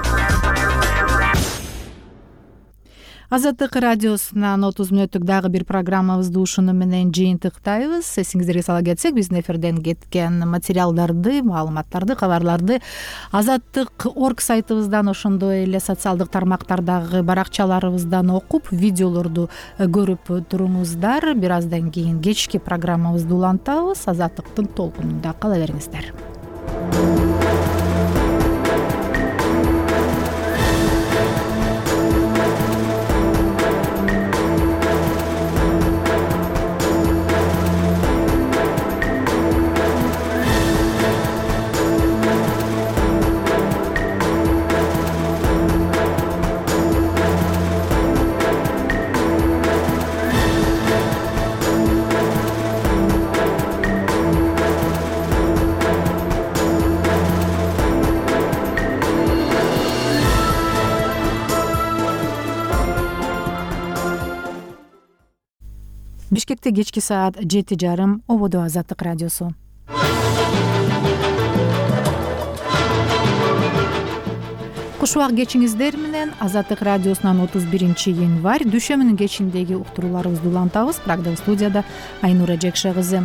Азаттык радиосунан 30 мүнөттүк дагы бир программабызды ушуну менен жыйынтыктайбыз. Эсиңиздерге сала кетсек, биздин эфирден кеткен материалдарды, маалыматтарды, кабарларды azattik.org сайтыбыздан, ошондой эле социалдык тармактардагы баракчаларыбыздан окуп, видеолорду көрүп туруңуздар. Бир аздан кийин кечки программабызды улантабыз. Азаттыктын толкунунда кала бериңиздер. Бишкекте кечки саат 7:30. Ободо Азаттык радиосу. Кушубак кечиңиздер менен Азаттык радиосунан 31 январь дүйшөмбүнүн кечиндеги уктурууларыбызды улантабыз. Программа студияда Айнура Жекше кызы.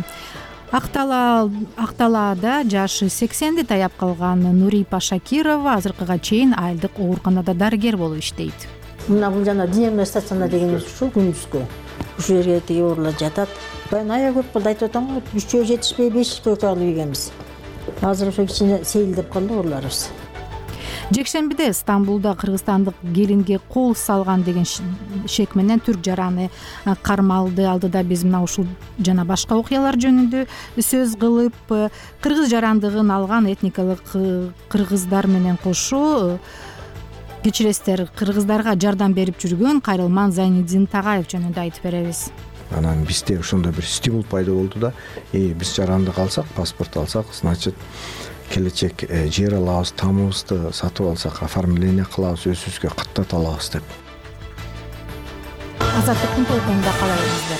Акталаада жашы 80-ди таяп калган Нурипа Шакирова азыркыга чейин айылдык ооруканада дарыгер болуп иштейт. Мына бул жана дневной стационар дегенибиз ушул күндүзгү. Ушул жерге тиги оорулар жатат. Ben aya көп кылды айтып атам го, 3 жетишпей 5 койка алып ийгенбиз. Азыр ошо кичине сейилдеп калды ооруларыбыз. Жекшембиде Стамбулда кыргызстандык келинге кол салган деген шек менен түрк жараны кармалды. Алдыда биз мына ушул жана башка окуялар жөнүндө сөз кылып, кыргыз жарандыгын алган этникалык кыргыздар менен кошо кечиресиздер, кыргыздарга жардам берип жүргөн Кайрылман Зайниддин Тагаев жөнүндө айтып беребиз. Анан бизде ошондой бир стимул пайда болду да, биз жарандык алсак, паспорт алсак, значит келечек жер алабыз, тамыбызды сатып алсак, оформление кылабыз, өзүбүзгө каттата алабыз деп. Азаттыктын толкунунда калабыздар.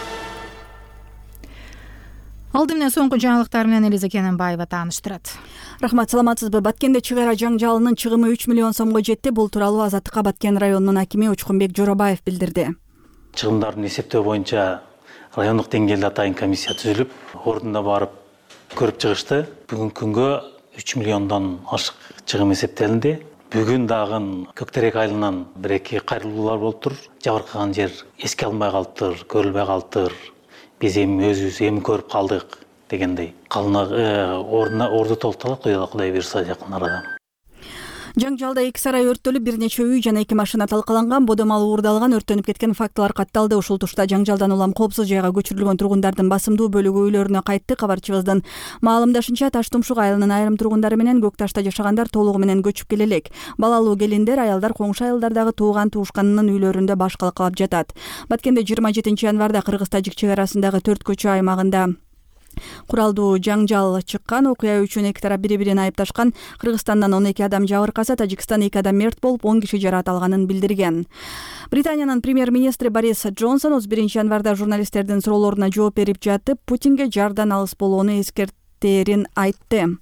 Алды менен соңку жаңылыктар менен Элиза Кененбаева тааныштырат. Рахмат, саламатсызбы? Баткенде чыгара жаңжалынын чыгымы 3 миллион сомго жетти. Бул тууралуу Азаттыкка Баткен районунун акими Учкунбек Жоробаев билдирди. Чыгымдардын эсептөө боюнча райондук деңгээлде атайын комиссия түзүлүп, ордунда барып көрүп чыгышты. Бүгүнкү күнгө 3 миллиондон ашык чыгым эсептелинди. Бүгүн дагы Көктерек айылынан 1-2 кайрылуулар болуптур. Жабыркаган жер эске алынбай калыптыр, көрүлбөй калыптыр. Биз өзүбүз эми көрүп калдык дегендей. Орду толтурат, Кудай буйрса жакын арада. Жаңжалда 2 сарай өрттөлүп, бир нече үй жана 2 машина талкаланган, бодомал уурдалган, өрттөнүп кеткен фактылар катталды. Ушул тушта жаңжалдан улам коопсуз жайга көчүрүлгөн тургундардын басымдуу бөлүгү үйлөрүнө кайтты. Кабарчыбыздын маалымдашынча, Таштумшук айылынын айрым тургундары менен Көк Ташта жашагандар толугу менен көчүп келе элек. Балалуу келиндер, аялдар коңшу айылдардагы тууган туушканынын үйлөрүндө баш калкалап жатат. Баткенде 27 январда Кыргыз-Тажик чек арасындагы 4 көчө аймагында куралдуу жаңжал чыккан. Окуя үчүн эки тарап бири-бирин айыпташкан. Кыргызстандан 12 адам жабыркаса, Тажикстан 2 адам мерт болуп, 10 киши жаракат алганын билдирген. Британиянын премьер-министри Борис Джонсон 31 январда журналисттердин суроолоруна жооп берип жатып, Путинге жардан алыс болууну эскертерин айтты.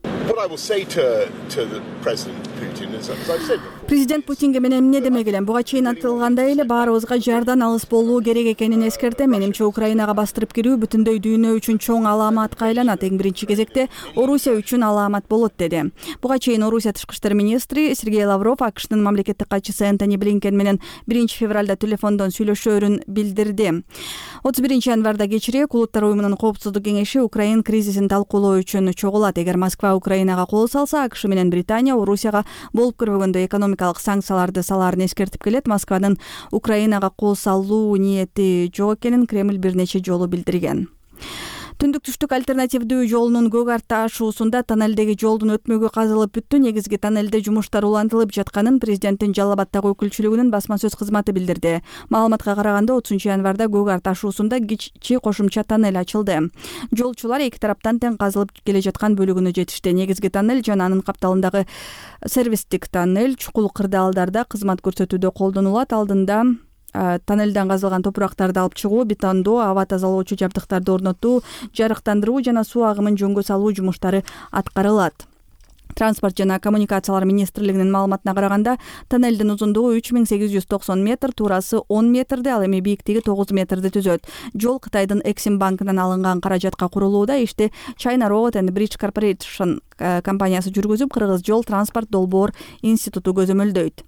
Президент Путинге мен эмне демек элем? Буга чейин айтылгандай эле баарыбызга жардан алыс болуу керек экенин эскертем. Менимче Украинага бастырып кирүү бүтүндөй дүйнө үчүн чоң аламатка айланат. Эң биринчи кезекте Орусия үчүн аламат болот деди. Буга чейин Орусия тышкы иштер министри Сергей Лавров АКШнын мамлекеттик катчысы Энтони Блинкен менен 1 февралда телефондон сүйлөшөөрүн билдирди. 31 январда кечирээк Улуттар уюмунун коопсуздук кеңеши Украин кризисин талкуулоо үчүн чогулат. Эгер Москва Украинага кол салса, АКШ менен Британия Орусияга болуп көрбөгөндө экономикалык санкцияларды салаарын эскертип келет. Москванын Украинага кол салуу ниети жок экенин Кремль бир нече жолу билдирген. Түндүк-түштүк альтернативдүү жолунун көк арт ашуусунда тоннелдеги жолдун өтмөгү казылып бүттү. Негизги тоннелде жумуштар улантылып жатканын президенттин Жалал Абаддагы өкүлчүлүгүнүн басма сөз кызматы билдирди. Маалыматка караганда 30 январда көк арт ашуусунда кичи кошумча тоннель ачылды. Жолчулар эки тараптан тең казылып келе жаткан бөлүгүнө жетишти. Негизги тоннель жана анын капталындагы сервистик тоннель чукул кырдаалдарда кызмат көрсөтүүдө колдонулат. Алдында тоннелден казылган топурактарды алып чыгуу, бетондоо, аба тазалоочу жабдыктарды орнотуу, жарыктандыруу жана суу агымын жөнгө салуу жумуштары аткарылат. Транспорт жана коммуникациялар министрлигинин маалыматына караганда, тоннелдин узундугу 3890 метр, туурасы 10 метрди, ал эми бийиктиги 9 метрди түзөт. Жол Кытайдын Exim банкынан алынган каражатка курулууда. Ишти China Road and Bridge Corporation компаниясы жүргүзүп, Кыргыз жол транспорт долбоор институту көзөмөлдөйт.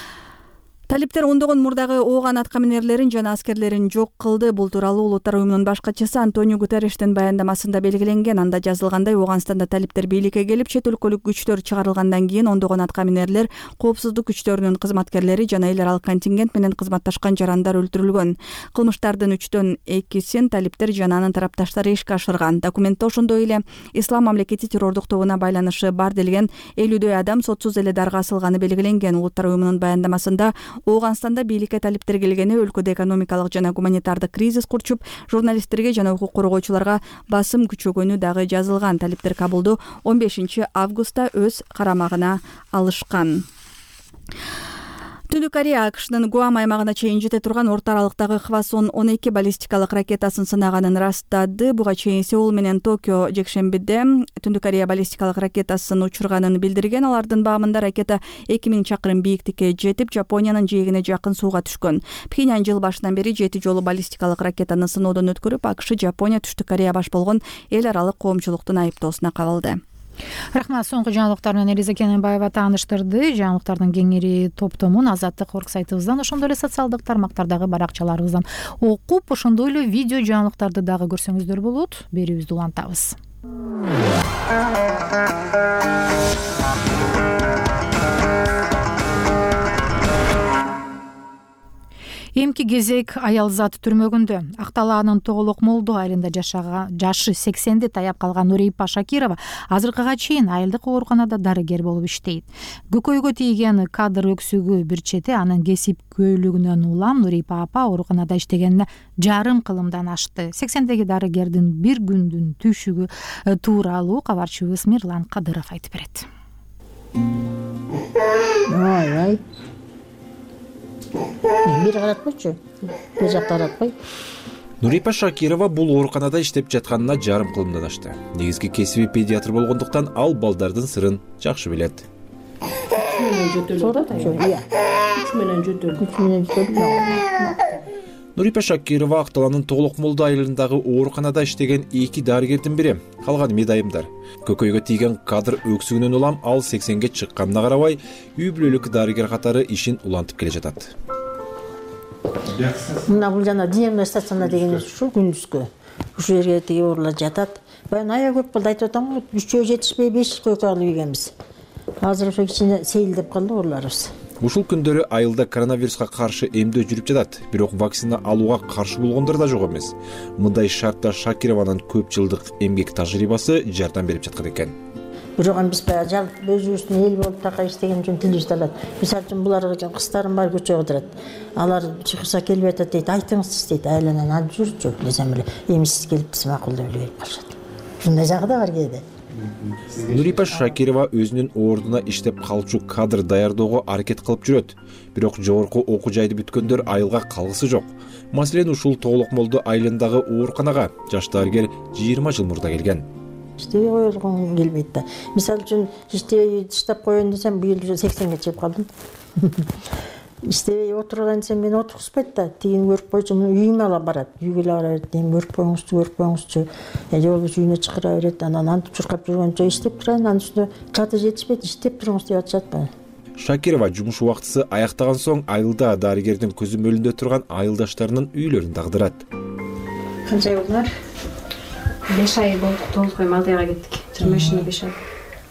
Талиптер ондогон мурдагы ооган аткаминерлерин жана аскерлерин жок кылды. Бул тууралуу Улуттар уюмунун баш катчысы Антонио Гутерриштин баяндамасында белгиленген. Анда жазылгандай, Ооганстанда талиптер бийликке келип, чет өлкөлүк күчтөр чыгарылгандан кийин ондогон аткаминерлер, коопсуздук күчтөрүнүн кызматкерлери жана эл аралык контингент менен кызматташкан жарандар өлтүрүлгөн. Кылмыштардын 3дөн 2син талиптер жана анын тарапташтары ишке ашырган. Документте ошондой эле Ислам мамлекети террордук тобуна байланышы бар делген 50дөй адам сотсуз эле дарга асылганы белгиленген. Улуттар уюмунун баяндамасында Ооганстанда бийликке талиптер келгени, өлкөдө экономикалык жана гуманитардык кризис курчуп, журналисттерге жана укук коргоочуларга басым күчөгөнү дагы жазылган. Талиптер Кабулду 15 августта өз карамагына алышкан. Түндүк Корея АКШнын Гуам аймагына чейин жете турган орто аралыктагы Хвасон 12 баллистикалык ракетасын сынаганын ырастады. Буга чейин Сеул менен Токио жекшембиде Түндүк Корея баллистикалык ракетасын учурганын билдирген. Алардын баамында ракета 2000 чакырым бийиктикке жетип, Жапониянын жээгине жакын сууга түшкөн. Пхеньян жыл башынан бери 7 жолу баллистикалык ракетаны сыноодон өткөрүп, АКШ Жапония Түштүк Корея баш болгон эл аралык коомчулуктун айыптоосуна кабылды. Рахмат. Соңку жаңылыктар менен Элиза Кененбаева тааныштырды. Жаңылыктардын кеңири топтомун Азаттык орг сайтыбыздан, ошондой эле социалдык тармактардагы баракчаларыбыздан окуп, ошондой эле видео жаңылыктарды дагы көрсөңүздөр болот. Берүүбүздү улантабыз. Эмки кезек аялзат түрмөгүндө. Акталаанын Тоголок Молдо айылында жашы 80-ди таяп калган Нурипа Шакирова азыркыга чейин айылдык ооруканада дарыгер болуп иштейт. Көкөйгө тийген кадр өксүгү бир чети, анын кесип көйлүгүнөн улам Нурипа апа ооруканада иштегенине жарым кылымдан ашты. 80-деги дарыгердин бир күндүн түшүгү тууралуу кабарчыбыз Мирлан Кадыров айтып берет. Ай. Бир каратпайчу, бир жакта каратпай. Нурипа Шакирова бул ооруканада иштеп жатканына жарым кылымдан ашты. Негизги кесиби педиатр болгондуктан ал балдардын сырын жакшы билет. 3 менен жөтөлдү. Нурипа Шакирова Акталаанын Тоголок Молдо айылындагы ооруканада иштеген 2 дарыгердин бири. Калганы медайымдар. Көкөйгө тийген кадр өксүгүнөн улам ал 80ге чыкканына карабай, үй бүлөлүк дарыгер катары ишин улантып келе жатат. Мына бул жана дневной стационар дегенибиз ушу күндүзгү. Ушу жерге тиги оорулар жатат. Баягы ая көп болду, айтып атам, 3 жетишпей 5 көкө алып ийгенбиз. Азыр ошо кичине сейилдеп калды ооруларыбыз. Ушул күндөрү айылда коронавируска каршы эмдөө жүрүп жатат, бирок вакцина алууга каршы болгондор да жок эмес. Мындай шартта Шакированын көп жылдык эмгек тажрыйбасы жардам берип жаткан экен. Бирок биз баягы жалп өзүбүздүн эл болуп такай иштеген үчүн тилибизди алат. Мисалы үчүн буларга кыздарым бар көчөгө отурат. Алар чыгышса келип атат дейт, айтыңыз дейт, айланан алып жүрчү десем эле, эмисиз келиппиз макул деп эле берип калышат. Ушундай жагы да бар кээде. Нурипа Шакирова өзүнүн ордуна иштеп калчу кадр даярдоого аракет кылып жүрөт. Бирок жогорку окуу жайды бүткөндөр айылга калгысы жок. Маселен, ушул Тоголок Молдо айылындагы ооруканага жаш дарыгер 20 жыл мурда келген. Иштебей койгум келбейт да. Мисалы үчүн иштебей таштап коеюн десем, быйыл 80ге чыгып калдым. Иштебей отурган десем, мен отургузбайт да. Тигин көрүп койчу, үйүмө алып барат. Үйгө алып барат, эми көрүп коюңузчу. Жол үйүнө чакыра берет, анан антып чуркап жүргөнчө иштеп турайын, анын үстүнө чаты жетишпейт, иштеп туруңуз деп атышат да. Шакирова жумуш убактысы аяктаган соң айылда дарыгердин көзөмөлүндө турган айылдаштарынын үйлөрүн дагдырат. Канча жылдар? 5 ай болду, толук эми Алтайга кеттик. 25-5 ай.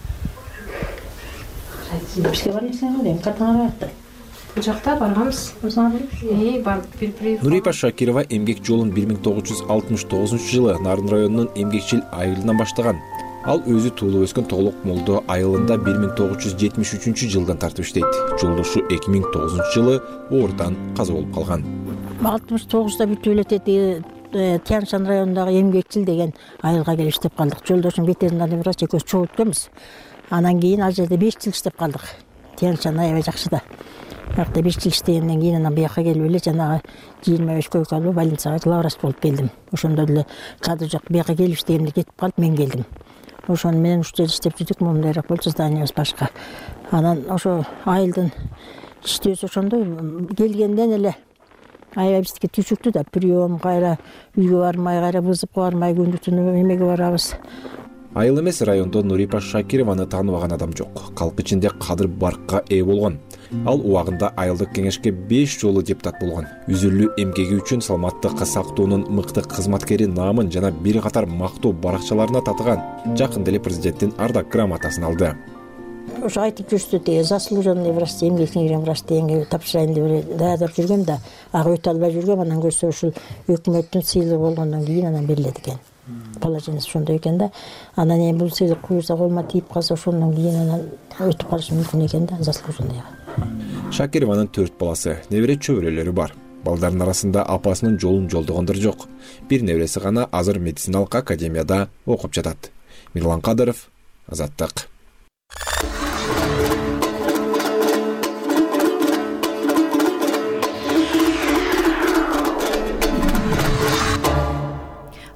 Бизге барыңыздар, эми картаңар баратты. Бул жакта барганбыз. Барып Нурипа Шакирова эмгек жолун 1969 жылы Нарын районунун Эмгекчил айылынан баштаган. Ал өзү туулуп өскөн Тоголок Молдо айылында 1973 жылдан тартып иштейт. Жолдошу 2009 жылы оорудан каза болуп калган. 69-да бүтүп эле Тяншан районундагы Эмгекчил деген айылга келип иштеп калдык. Жолдошум ветеринарный врач, экөөбүз чогуу өткөнбүз. Анан кийин ал жерде 5 жыл иштеп калдык. Тяншан аябай жакшы да. Бирок 5 жыл иштегенден кийин анан буяка келип эле жанагы 25 көйкалуу больницага главврач болуп келдим. Ошондо деле кадр жок, буяка келип иштегенде кетип калып мен келдим. Ошону менен 3 жыл иштеп жүрдүк, мондайраак болчу, зданиябыз башка. Анан ошо айылдын иштөөсү ошондой келгенден эле аябай бизге түшүктү да, прием кайра үйгө бармай, кайра вызовко бармай, күндү түнү эмеге барабыз. Айыл эмес райондо Нурипа Шакированы тааныбаган адам жок. Калк ичинде кадыр баркка ээ болгон. Ал убагында айылдык кеңешке 5 жолу депутат болгон. Үзүлүү эмгеги үчүн саламаттык сактоонун мыкты кызматкери наамын жана бир катар мактоо баракчаларына татыган. Жакында эле президенттин ардак грамотасын алды. Ошо айтып жүрүштү, заслуженный врач, эмгек сиңирген врач дегенге тапшырайын деп даярдап жүргөм да, ага өтө албай жүргөм. Анан көрсө ушул өкмөттүн сыйлыгы болгондон кийин анан берилет экен. Положениеси ошондой экен да. Анан эми бул сыйлык куюрса колума тийип калса, ошондон кийин анан өтүп калышы мүмкүн экен да, заслуженныйга. Шакированын 4 баласы, небере чөбүрөлөрү бар. Балдардын арасында апасынын жолун жолдогондор жок. Бир небереси гана азыр медициналык академияда окуп жатат. Мирлан Кадыров, Азаттык.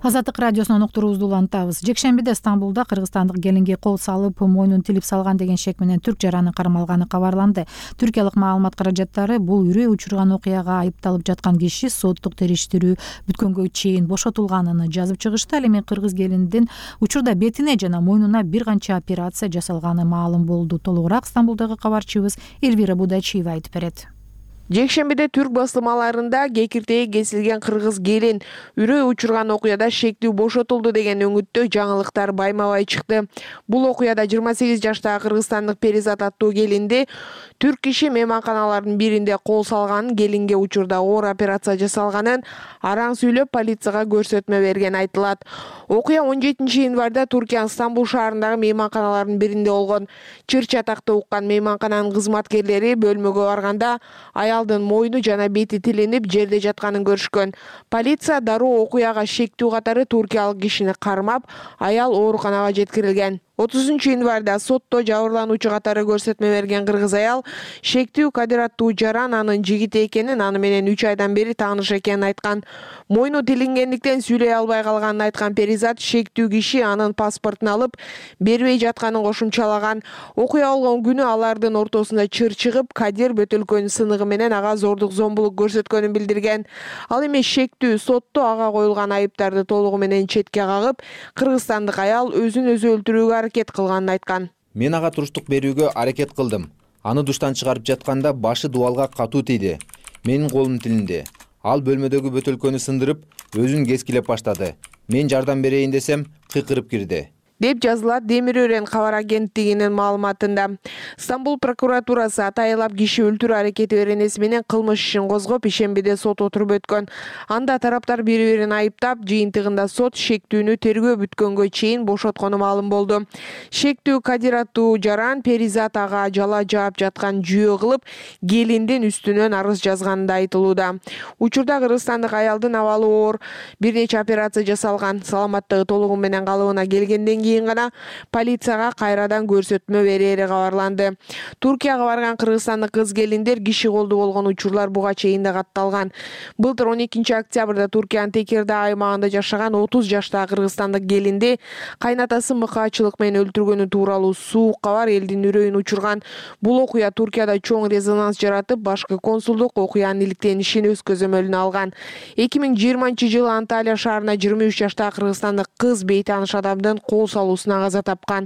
Азаттык радиосунун уктуруубузду улантабыз. Жекшембиде Стамбулда кыргызстандык келинге кол салып, мойнун тилип салган деген шек менен түрк жаранын кармалганы кабарланды. Түркиялык маалымат каражаттары бул үрөй учурган окуяга айыпталып жаткан киши соттук териштирүү бүткөнгө чейин бошотулганын жазып чыгышты. Ал эми кыргыз келиндин учурда бетине жана мойнуна бир канча операция жасалганы маалым болду. Толугураак Стамбулдагы кабарчыбыз Эльвира Будачиева айтып берет. Жекшембиде түрк басылмаларында кекиртеги кесилген кыргыз келин үрөй учурган окуяда шектүү бошотулду деген өңүттө жаңылыктар байма-бай чыкты. Бул окуяда 28 жаштагы кыргызстандык Перизат аттуу келинди түрк киши мейманканалардын биринде кол салганын, келинге учурда оор операция жасалганын араң сүйлөп полицияга көрсөтмө берген айтылат. Окуя 17 январда Туркиянын Стамбул шаарындагы мейманканалардын биринде болгон. Чыр чатакты уккан мейманкананын кызматкерлери бөлмөгө барганда аялдын мойну жана бети тилинип жерде жатканын көрүшкөн. Полиция дароо окуяга шектүү катары туркиялык кишини кармап, аял ооруканага жеткирилген. 30 январда сотто жабырлануучу катары көрсөтмө берген кыргыз аял шектүү Кадир аттуу жаран анын жигити экенин, аны менен 3 айдан бери тааныш экенин айткан. Мойну тилингендиктен сүйлөй албай калганын айткан Перизат шектүү киши анын паспортун алып бербей жатканын кошумчалаган. Окуя болгон күнү алардын ортосунда чыр чыгып, Кадир бөтөлкөнүн сыныгы менен ага зордук зомбулук көрсөткөнүн билдирген. Ал эми шектүү сотто ага коюлган айыптарды толугу менен четке кагып, кыргызстандык аял өзүн өзү өлтүрүүгө аракет кылганын айткан. Мен ага туруштук берүүгө аракет кылдым. Аны душтан чыгарып жатканда башы дубалга катуу тийди. Менин колум тилинде. Ал бөлмөдөгү бөтөлкөнү сындырып, өзүн кескилеп баштады. Мен жардам берейин десем, кыйкырып кирди, деп жазылат Демир Өрен кабар агенттигинин маалыматында. Стамбул прокуратурасы атайылап киши өлтүрүү аракети беренеси менен кылмыш ишин козгоп, ишембиде сот отуруп өткөн. Анда тараптар бири-бирин айыптап, жыйынтыгында сот шектүүнү тергөө бүткөнгө чейин бошоткону маалым болду. Шектүү Кадир аттуу жаран Перизат ага жала жаап жаткан жүйө кылып, келиндин үстүнөн арыз жазганында айтылууда. Учурда кыргызстандык аялдын абалы оор, бир нече операция жасалган, саламаттыгы толугу менен калыбына келгенден кийин гана полицияга кайрадан көрсөтмө берери кабарланды. Туркияга барган кыргызстандык кыз келиндер киши колду болгон учурлар буга чейин да катталган. Былтыр 12 октябрда Туркиянын Текирдаа аймагында жашаган 30 жаштагы кыргызстандык келинди кайнатасы мыкаачылык менен өлтүргөнү тууралуу суук кабар элдин үрөйүн учурган. Бул окуя Туркияда чоң резонанс жаратып, башкы консулдук окуянын иликтенишин өз көзөмөлүнө алган. 2020-жылы Анталия шаарына 23 жаштагы кыргызстандык кыз бейтааныш адамдын кол салуусуна каза тапкан.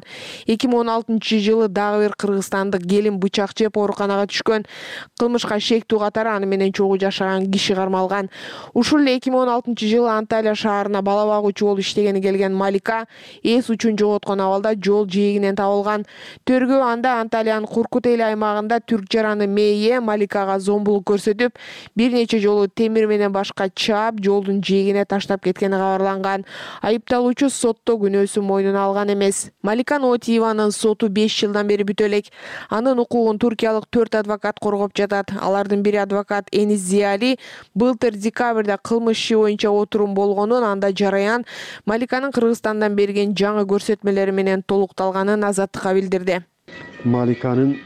2016-жылы дагы бир кыргызстандык келин бычак жеп ооруканага түшкөн. Кылмышка шектүү катары аны менен чогуу жашаган киши кармалган. Ушул эле 2016-жылы Анталия шаарына бала багуучу болуп иштегени келген Малика эс учун жоготкон абалда жол жээгинен табылган. Тергөө анда Анталиянын Куркутели аймагында түрк жараны Мейе Маликага зомбулук көрсөтүп, бир нече жолу темир менен башка чаап, жолдун жээгине таштап кеткени кабарланган. Айыпталуучу сотто күнөөсүн мойнуна алган эмес. Малика Нотиеванын соту 5 жылдан бери бүтө элек. Анын укугун туркиялык 4 адвокат коргоп жатат. Алардын бири адвокат Эниз Зиали былтыр декабрда кылмыш иши боюнча отурум болгонун, анда жараян Маликанын Кыргызстандан берген жаңы көрсөтмөлөрү менен толукталганын Азаттыкка билдирди. Маликанын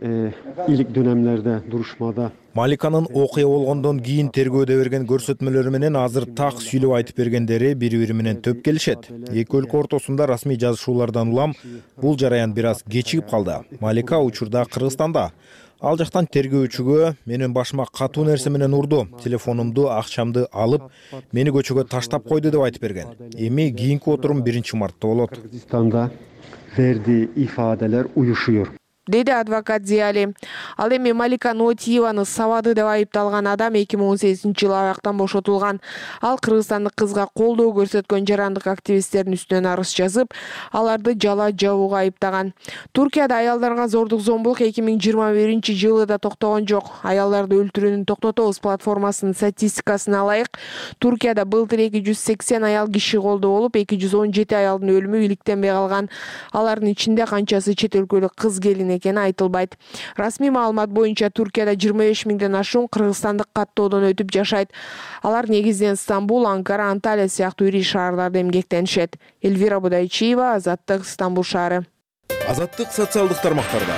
ilk dönemlerde duruşmada Маликанын окуя болгондон кийин тергөөдө берген көрсөтмөлөрү менен азыр так сүйлөп айтып бергендери бири-бири менен төп келишет. Эки өлкө ортосунда расмий жазышуулардан улам бул жараян бир аз кечигип калды. Малика учурда Кыргызстанда. Ал жактан тергөөчүгө менин башыма катуу нерсе менен урду, телефонумду, акчамды алып, мени көчөгө таштап койду деп айтып берген. Эми кийинки отурум 1-мартта болот. Kırgızistan'da verdiği ifadeler uyuşuyor. Деди адвокат Зиали. Ал эми Малика Нотиеваны сабады деп айыпталган адам 2018-жылы аяктан бошотулган. Ал кыргызстандык кызга колдоо көрсөткөн жарандык активисттердин үстүнөн арыз жазып, аларды жала жабууга айыптаган. Туркияда аялдарга зордук зомбулук 2021-жылы да токтогон жок. Аялдарды өлтүрүүнү токтотобуз платформасынын статистикасына алайык, Туркияда былтыр 280 аял киши колдоо болуп, 217 аялдын өлүмү иликтенбей калган. Алардын ичинде канчасы чет өлкөлүк кыз келин экени айтылбайт. Расмий маалымат боюнча Туркияда 25 миңден ашуун кыргызстандык каттоодон өтүп жашайт. Алар негизинен Стамбул, Анкара, Анталия сыяктуу ири шаарларда эмгектенишет. Эльвира Будайчиева, Азаттык, Стамбул шаары. Азаттык социалдык тармактарда.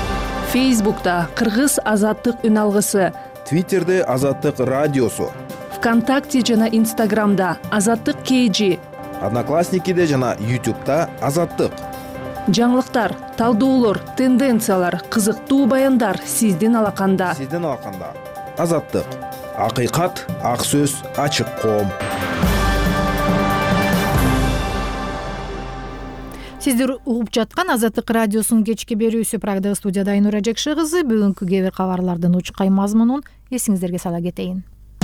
Фейсбукта Кыргыз Азаттык үн алгысы. Твиттерде Азаттык радиосу. ВКонтакте жана Инстаграмда Азаттык KG, Одноклассникиде жана YouTube'да Азаттык. жаңылыктар, талдоолор, тенденциялар, кызыктуу баяндар сиздин алаканда. Азаттык. Акыйкат, ак сөз, ачык коом. Сиздер угуп жаткан Азаттык радиосунун кечки берүүсү. Программада студияда Айнура Жекши кызы. Бүгүнкү кээ бир кабарлардын учкай мазмунун эсиңиздерге сала кетейин.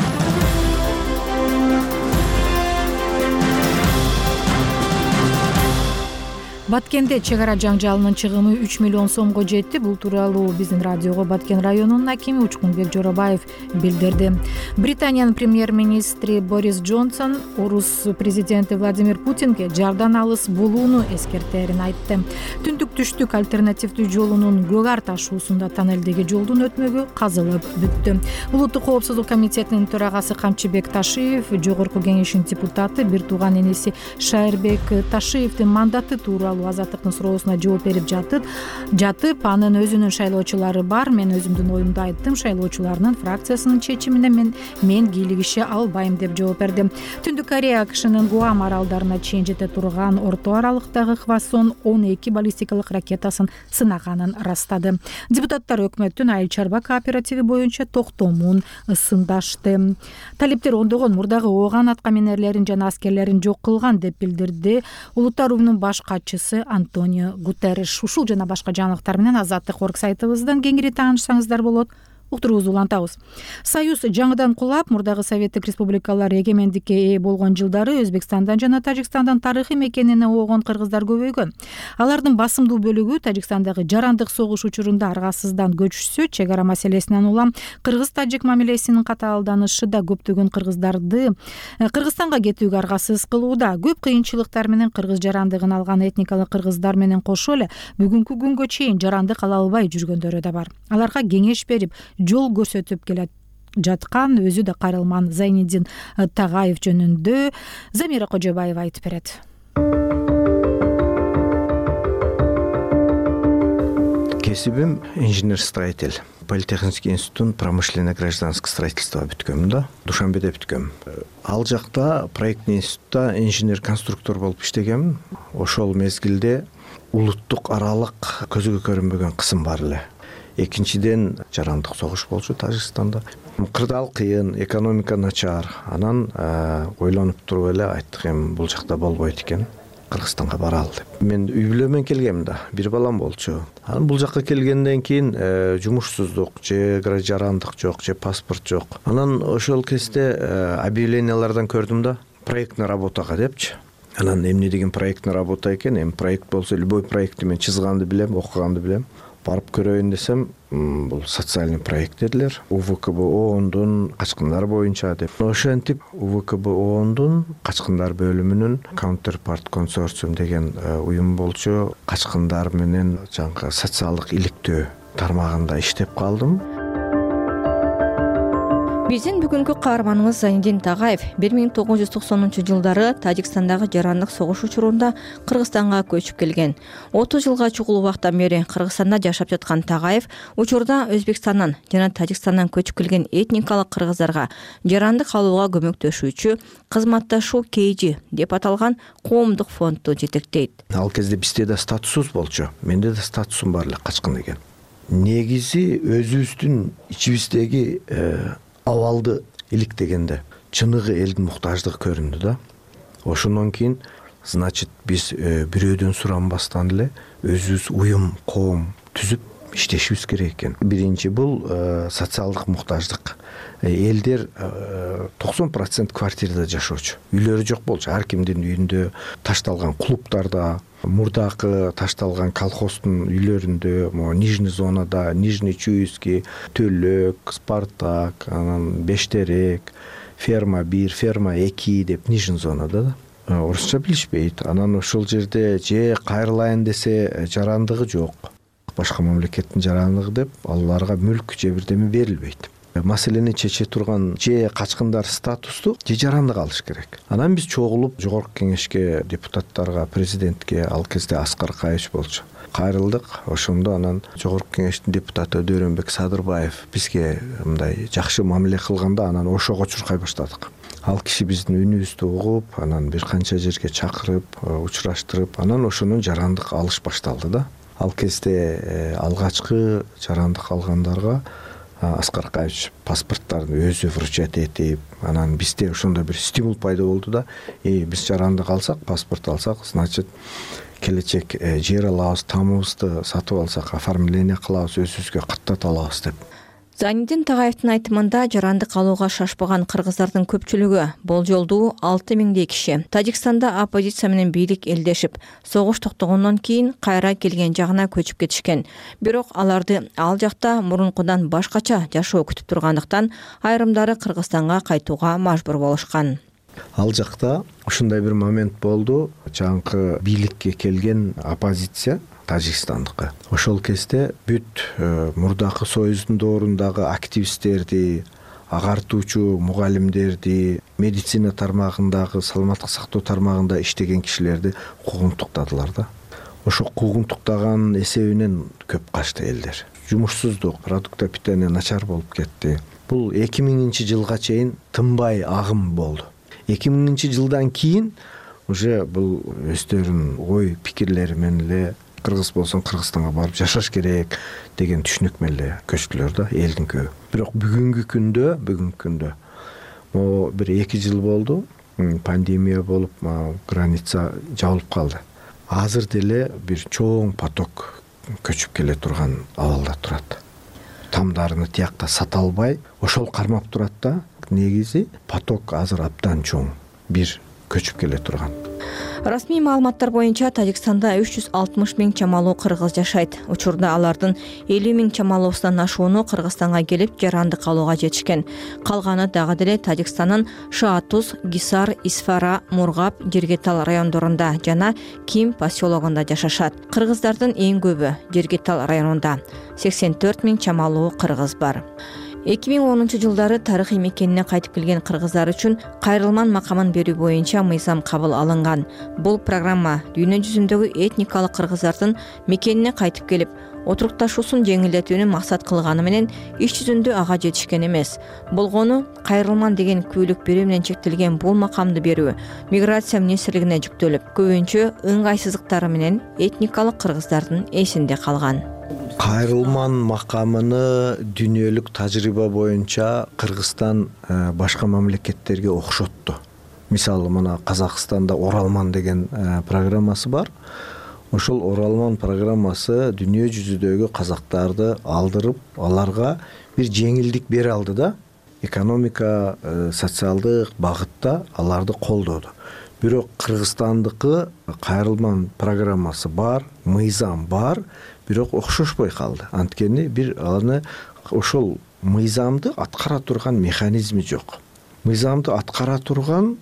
Баткенде чек ара жаңжалынын чыгымы 3 миллион сомго жетти. Бул тууралуу биздин радиого Баткен районунун акими Учкунбек Жоробаев билдирди. Британиянын премьер-министри Борис Джонсон орус президенти Владимир Путинге жардан алыс болууну эскертерин айтты. Түндүк-түштүк альтернативдүү жолунун көк ар ташуусунда тоннелдеги жолдун өтмөгү казылып бүттү. Улуттук коопсуздук комитетинин төрагасы Камчыбек Ташиев, Жогорку кеңештин депутаты бир тууган энеси Шайырбек Ташиевдин мандаты тууралуу Азаттыктын суроосуна жооп берип жатып, анын өзүнүн шайлоочулары бар. Мен өзүмдүн оюмду айттым. Шайлоочуларынын фракциясынын чечимине мен кийлигише албайм деп жооп берди. Түндүк Корея АКШнын Гуам аралдарына чейин жете турган орто аралыктагы Хвасон 12 баллистикалык ракетасын сынаганын ырастады. Депутаттар өкмөттүн айыл чарба кооперативи боюнча токтомун сындашты. Талиптер ондогон мурдагы ооган аткаминерлерин жана аскерлерин жок кылган деп билдирди Улуттар уюмунун баш катчысы Антонио Гутерриш. Ушул жана башка жаңылыктар менен Азаттык орг сайтыбыздан кеңири таанышсаңыздар болот. Уктуруубузду улантабыз. Союз жаңыдан кулап, мурдагы советтик республикалар эгемендикке ээ болгон жылдары Өзбекстандан жана Тажикстандан тарыхый мекенине оогон кыргыздар көбөйгөн. Алардын басымдуу бөлүгү Тажикстандагы жарандык согуш учурунда аргасыздан көчүшсө, чек ара маселесинен улам кыргыз-тажик мамилесинин катаалданышы да көптөгөн кыргыздарды Кыргызстанга кетүүгө аргасыз кылууда. Көп кыйынчылыктар менен кыргыз жарандыгын алган этникалык кыргыздар менен кошо эле бүгүнкү күнгө чейин жарандык ала албай жүргөндөрү да бар. Аларга кеңеш берип, жол көрсөтүп келе жаткан өзү да Кайрылман Зайниддин Тагаев жөнүндө Замира Кожобаева айтып берет. Кесибим инженер-строитель. Политехнический институттун промышленно-гражданское строительство бүткөм да. Душанбеде бүткөм. Ал жакта проектный институтта инженер-конструктор болуп иштегем. Ошол мезгилде улуттук аралык көзгө көрүнбөгөн кысым бар эле. Экинчиден жарандык согуш болчу Тажикстанда. Кырдаал кыйын, экономика начар. Анан ойлонуп туруп эле айттык, эми бул жакта болбойт экен. Кыргызстанга баралы деп. Мен үй бүлө менен келгем да. Бир балам болчу. Анан бул жакка келгенден кийин жумушсуздук, же жарандык жок, же паспорт жок. Анан ошол кезде объявлениялардан көрдүм да, проектный работага депчи. Анан эмне деген проектный работа экен? Эми проект болсо, любой проектти мен чызганды билем, окуганды билем. Барып көрөйүн десем, бул социальный проект дедилер. УВКБ-ООНдун качкындар боюнча деп. Ошентип УВКБ-ООНдун качкындар бөлүмүнүн Counterpart Consortium деген уюм болчу. Качкындар менен жаңы социалдык иликтөө тармагында иштеп калдым. Биздин бүгүнкү каарманыбыз Зайниддин Тагаев 1990-жылдары Тажикстандагы жарандык согуш учурунда Кыргызстанга көчүп келген. 30 жылга чукул убакыттан бери Кыргызстанда жашап жаткан Тагаев учурда Өзбекстандан жана Тажикстандан көчүп келген этникалык кыргыздарга жарандык алууга көмөктөшүүчү кызматташуу KG деп аталган коомдук фондду жетектейт. Ал кезде бизде да статусубуз болчу. Менде да статусум бар эле, качкын деген. Негизи өзүбүздүн ичибиздеги абалды иликтегенде чыныгы элдин муктаждыгы көрүндү да. Ошондон кийин, значит, биз бирөөдөн суранбастан эле өзүбүз уюм, коом түзүп иштешибиз керек экен. Биринчи бул социалдык муктаждык. Элдер 90% квартирада жашоочу. Үйлөрү жок болчу. Ар кимдин үйүндө ташталган клубтарда, мурдакы ташталган колхоздун үйлөрүндө, Нижний зонада, Нижний Чуйский, Төлөк, Спартак, анан Бештерек, ферма 1, ферма 2 деп Нижний зонада да. Орусча билишпейт. Анан ошол жерде же кайрылайын десе жарандыгы жок. Башка мамлекеттин жарандыгы деп аларга мүлк же бирдеме берилбейт. маселени чече турган же качкындар статусту же жарандык алыш керек. Анан биз чогулуп жогорку кеңешке, депутаттарга, президентке, ал кезде Аскар Каевич болчу, кайрылдык. Ошондо анан жогорку кеңештин депутаты Дөрөнбек Садырбаев бизге мындай жакшы мамиле кылганда анан ошого чуркай баштадык. Ал киши биздин үнүбүздү угуп, анан бир канча жерге чакырып, учураштырып, анан ошонун жарандык алыш башталды да. Ал кезде алгачкы жарандык алгандарга Аскар Каевич паспорттарын өзү вручать этип, анан бизде ошондой бир стимул пайда болду да. Биз жарандык алсак, паспорт алсак, значит келечек жер алабыз, тамыбызды сатып алсак, оформление кылабыз, өзүбүзгө каттата алабыз деп. Зайниддин Тагаевдин айтымында жарандык алууга шашпаган кыргыздардын көпчүлүгү, болжолдуу 6000 киши, Тажикстанда оппозиция менен бийлик элдешип, согуш токтогондон кийин кайра келген жагына көчүп кетишкен. Бирок аларды ал жакта мурункудан башкача жашоо күтүп тургандыктан айрымдары Кыргызстанга кайтууга мажбур болушкан. Ал жакта ушундай бир момент болду. Жаңкы бийликке келген оппозиция Тажикстандыкы. Ошол кезде бүт мурдакы Союздун доорундагы активисттерди, агартуучу мугалимдерди, медицина тармагындагы, саламаттык сактоо тармагында иштеген кишилерди куугунтуктадылар да. Ошо куугунтуктаган эсебинен көп качты элдер. Жумушсуздук, продукция питания начар болуп кетти. Бул 2000-жылга чейин тынбай агым болду. 2000-жылдан кийин уже бул өздөрүнүн ой пикирлери менен эле кыргыз болсоң Кыргызстанга барып жашаш керек деген түшүнүк менен эле көчтүлөр да элдин көбү. Бирок бүгүнкү күндө могу бир 2 жыл болду, пандемия болуп, граница жабылып калды. Азыр деле бир чоң поток көчүп келе турган абалда турат. Тамдарыны тиякта сата албай, ошол кармап турат да. Негизи поток азыр абдан чоң бир көчүп келе турган. Расмий маалыматтар боюнча Тажикстанда 360 000 чамалуу кыргыз жашайт. Учурда алардын 50 000 чамалуусунан ашууну Кыргызстанга келип жарандык алууга жетишкен. Калганы дагы деле Тажикстандын Шаатуз, Гисар, Исфара, Мургап, Жергетал райондорунда жана Ким поселогунда жашашат. Кыргыздардын эң көбү Жергетал районунда 84 000 чамалуу кыргыз бар. 2010 жылдары тарыхый мекенине кайтып келген кыргыздар үчүн кайрылман макамын берүү боюнча мыйзам кабыл алынган. Бул программа дүйнө жүзүндөгү этникалык кыргыздардын мекенине кайтып келип, отурукташуусун жеңилдетүүнү максат кылганы менен иш жүзүндө ага жетишкен эмес. Болгону кайрылман деген күбөлүк берүү менен чектелген бул макамды берүү миграция министрлигине жүктөлүп, көбүнчө ыңгайсыздыктары менен этникалык кыргыздардын эсинде калган. Кайрылман макамыны дүйнөлүк тажрыйба боюнча Кыргызстан башка мамлекеттерге окшотту. Мисалы мына Казакстанда Оралман деген программасы бар. Ошол Оралман программасы дүйнө жүзүдөгү казактарды алдырып, аларга бир жеңилдик бере алды да. Экономика, социалдык багытта аларды колдоду. Бирок Кыргызстандыкы кайрылман программасы бар, мыйзам бар. Бирок окшошпой калды. Анткени бир аны ошол мыйзамды аткара турган механизми жок. Мыйзамды аткара турган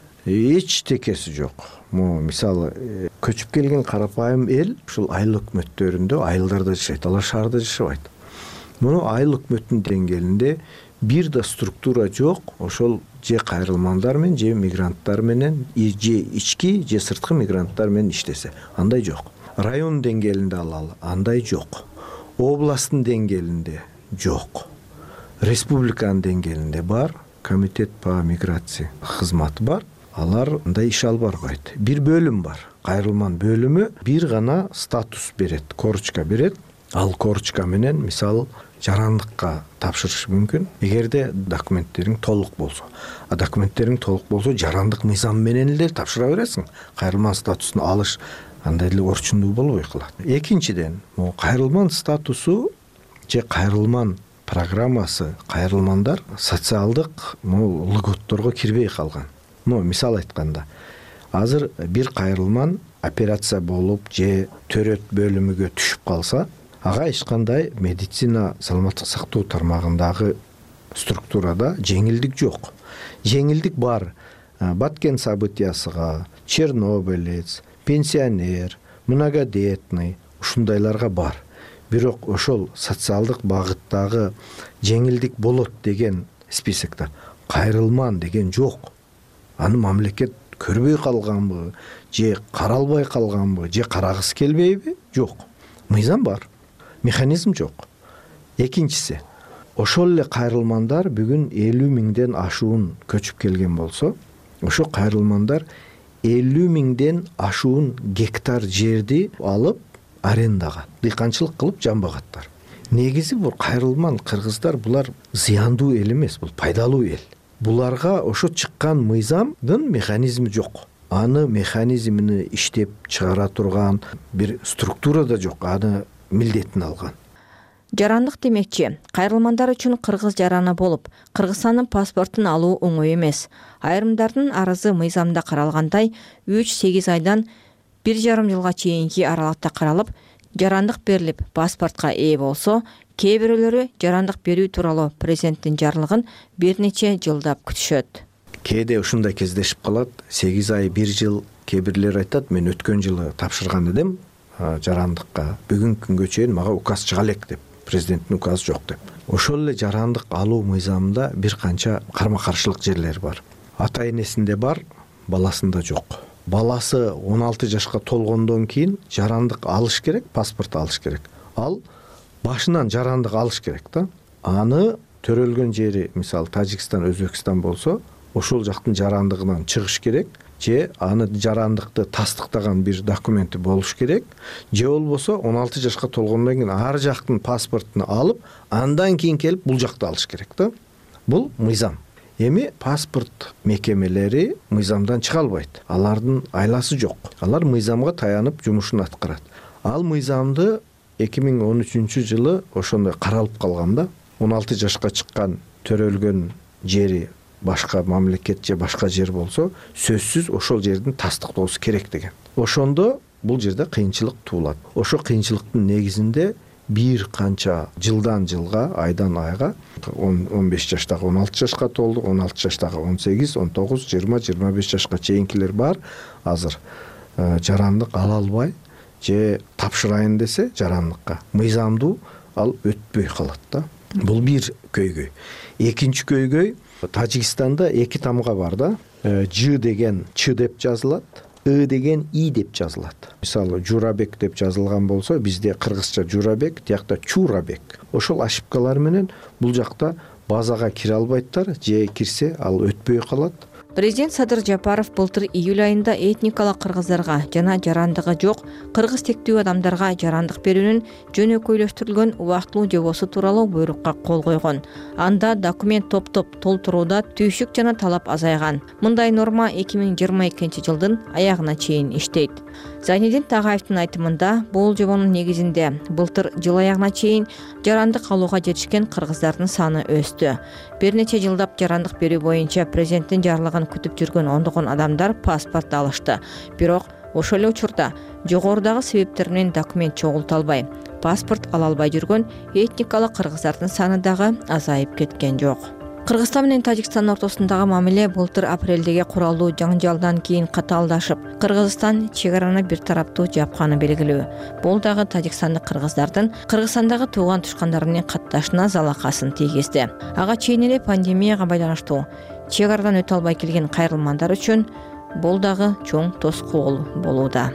эчтекеси жок. Мисалы көчүп келген карапайым эл ушул айыл өкмөттөрүндө, айылдарда жашайт, алар шаарда жашабайт. Муну айыл өкмөттүн деңгээлинде бир да структура жок. Ошол же кайрылмандар менен, же мигранттар менен, же ички, же сырткы мигранттар менен иштесе, андай жок. Район деңгээлинде алалы, андай жок. Областтын деңгээлинде жок. Республиканын деңгээлинде бар, комитет по миграции кызматы бар. Алар андай иш алып барбайт. Бир бөлүм бар. Кайрылман бөлүмү бир гана статус берет, корочка берет. Ал корочка менен мисалы жарандыкка тапшырыш мүмкүн. Эгерде документтериң толук болсо. А документтериң толук болсо жарандык мыйзам менен эле тапшыра бересиң. Кайрылман статусун алыш андай эле орчундуу болбой калат. Экинчиден, кайрылман статусу же кайрылман программасы, кайрылмандар социалдык льготторго кирбей калган. Мисал айтканда, азыр бир кайрылман операция болуп же төрөт бөлүмүгө түшүп калса, ага эч кандай медицина, саламаттык сактоо тармагындагы структурада жеңилдик жок. Жеңилдик бар Баткен событиясыга, Чернобылец, пенсионер, многодетный ушундайларга бар. бирок ошол социалдык багыттагы жеңилдик болот деген списокто кайрылман деген жок. Аны мамлекет көрбөй калганбы, же каралбай калганбы, же карагысы келбейби? Жок. Мыйзам бар, механизм жок. Экинчиси, ошол эле кайрылмандар бүгүн 50 миңден ашуун көчүп келген болсо, ошо кайрылмандар 50 миңден ашуун гектар жерди алып арендага дыйканчылык кылып жамбагаттар. Негизи бул кайрылман кыргыздар булар зыяндуу эл эмес, бул пайдалуу эл. Буларга ошо чыккан мыйзамдын механизми жок. Аны механизмини иштеп чыгара турган бир структура да жок. Аны милдетин алган. Жарандык демекчи, кайрылмандар үчүн кыргыз жараны болуп, Кыргызстандын паспортун алуу оңой эмес. Айрымдардын арызы мыйзамда каралгандай 3-8 айдан 1,5 жылга чейинки аралыкта каралып, жарандык берилип, паспортко ээ болсо, кээ бирөөлөрү жарандык берүү тууралуу президенттин жарлыгын бир нече жылдап күтүшөт. Кээде ушундай кездешип калат, 8 ай, 1 жыл, кээ бирлер айтат, мен өткөн жылы тапшырган элем жарандыкка. Бүгүнкү күнгө чейин мага указ чыга элек деп, президенттин указы жок деп. Ошол эле жарандык алуу мыйзамында бир канча карма-каршылык жерлер бар. Ата энесинде бар, баласында жок. Баласы 16 жашка толгондон кийин жарандык алыш керек, паспорт алыш керек. Ал башынан жарандык алыш керек да. Аны төрөлгөн жери, мисалы Тажикстан, Өзбекстан болсо, ошол жактын жарандыгынан чыгыш керек, же аны жарандыкты тастыктаган бир документи болуш керек, же болбосо 16 жашка толгондон кийин ар жактын паспортун алып, андан кийин келип бул жакты алыш керек да. Бул мыйзам. Эми паспорт мекемелери мыйзамдан чыга албайт. Алардын айласы жок. Алар мыйзамга таянып жумушун аткарат. Ал мыйзамды 2013 жылы ошондой каралып калганда, 16 жашка чыккан төрөлгөн жери башка мамлекет же башка жер болсо, сөзсүз ошол жердин тастыктоосу керек деген. Ошондо бул жерде кыйынчылык туулат. Ошо кыйынчылыктын негизинде бир канча жылдан жылга, айдан айга 15 жаштагы 16 жашка толду, 16 жаштагы 18, 19, 20, 25 жашка чейинкилер бар. Азыр жарандык ала албай же тапшырайын десе жарандыкка мыйзамдуу ал өтпөй калат да. Бул бир көйгөй. Экинчи көйгөй, Тажикстанда 2 тамга бар да. Ж деген Ч деп жазылат, И деген И деп жазылат. Мисалы Журабек деп жазылган болсо, бизде кыргызча Журабек, тиякта Чурабек. Ошол ошибкалар менен бул жакта базага кире албайттар, же кирсе ал өтпөй калат. Президент Садыр Жапаров былтыр июль айында этникалык кыргыздарга жана жарандыгы жок кыргыз тектүү адамдарга жарандык берүүнүн жөнөкөйлөштүрүлгөн убактылуу жобосу тууралуу буйрукка кол койгон. Анда документ топтоп толтурууда түйшүк жана талап азайган. Мындай норма 2022 жылдын аягына чейин иштейт. Зайнидин Тагаевдин айтымында, бул жобонун негизинде былтыр жыл аягына чейин жарандык алууга жетишкен кыргыздардын саны өстү. Бир нече жылдап жарандык берүү боюнча президенттин жарлыгын күтүп жүргөн ондогон адамдар паспорт алышты. Бирок ошол эле учурда жогорудагы себептер менен документ чогулталбай, паспорт ала албай жүргөн этникалык кыргыздардын саны дагы азайып кеткен жок. Кыргызстан менен Тажикстан ортосундагы мамиле былтыр апрелдеги куралдуу жаңжалдан кийин катаалдашып, Кыргызстан чек араны бир тараптуу жапканы белгилүү. Бул дагы тажикстандык кыргыздардын Кыргызстандагы тууган тушкандары менен катташына залакасын тийгизди. Ага чейин эле пандемияга байланыштуу чек арадан өтө албай келген кайрылмандар үчүн бул дагы чоң тоскоол болууда.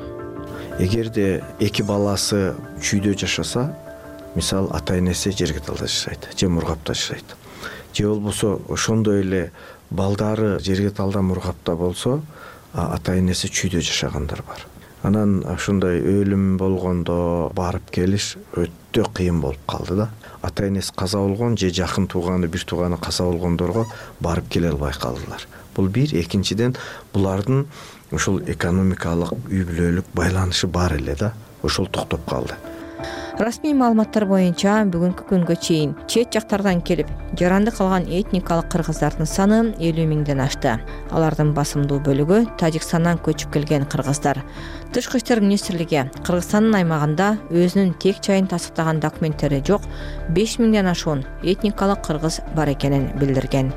Эгерде 2 баласы чүйдө жашаса, мисалы ата энеси жергеталда жашайт, же Мургапта жашайт. Же болбосо ошондой эле балдары жергеталда Мургапта болсо, ата энеси чүйдө жашагандар бар. Анан ошондой өлүм болгондо барып келиш өтө кыйын болуп калды да. Ата энеси каза болгон же жакын тууганы, бир тууганы каза болгондорго барып келе албай калдылар. Бул бир, экинчиден булардын ошол экономикалык үй бүлөлүк байланышы бар эле да. Ошол токтоп калды. Расмий маалыматтар боюнча бүгүнкү күнгө чейин чет жактардан келип жарандык алган этникалык кыргыздардын саны 50 миңден ашты. Алардын басымдуу бөлүгү Тажикстандан көчүп келген кыргыздар. Тышкы иштер министрлиги Кыргызстандын аймагында өзүнүн тек жайын тастыктаган документтери жок 5 миңден ашуун этникалык кыргыз бар экенин билдирген.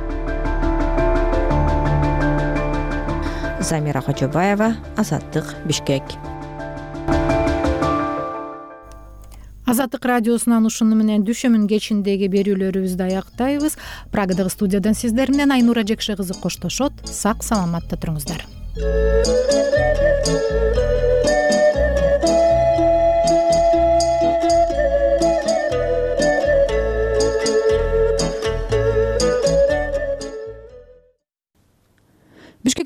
Замира Кожобаева, Азаттык, Бишкек. Азаттык радиосунан ушуну менен дүшөмүн кечиндеги берүүлөрүбүздү аяктайбыз. Прагадагы студиядан сиздер менен Айнура Жекше кызы коштошот. Сак саламатта туруңуздар.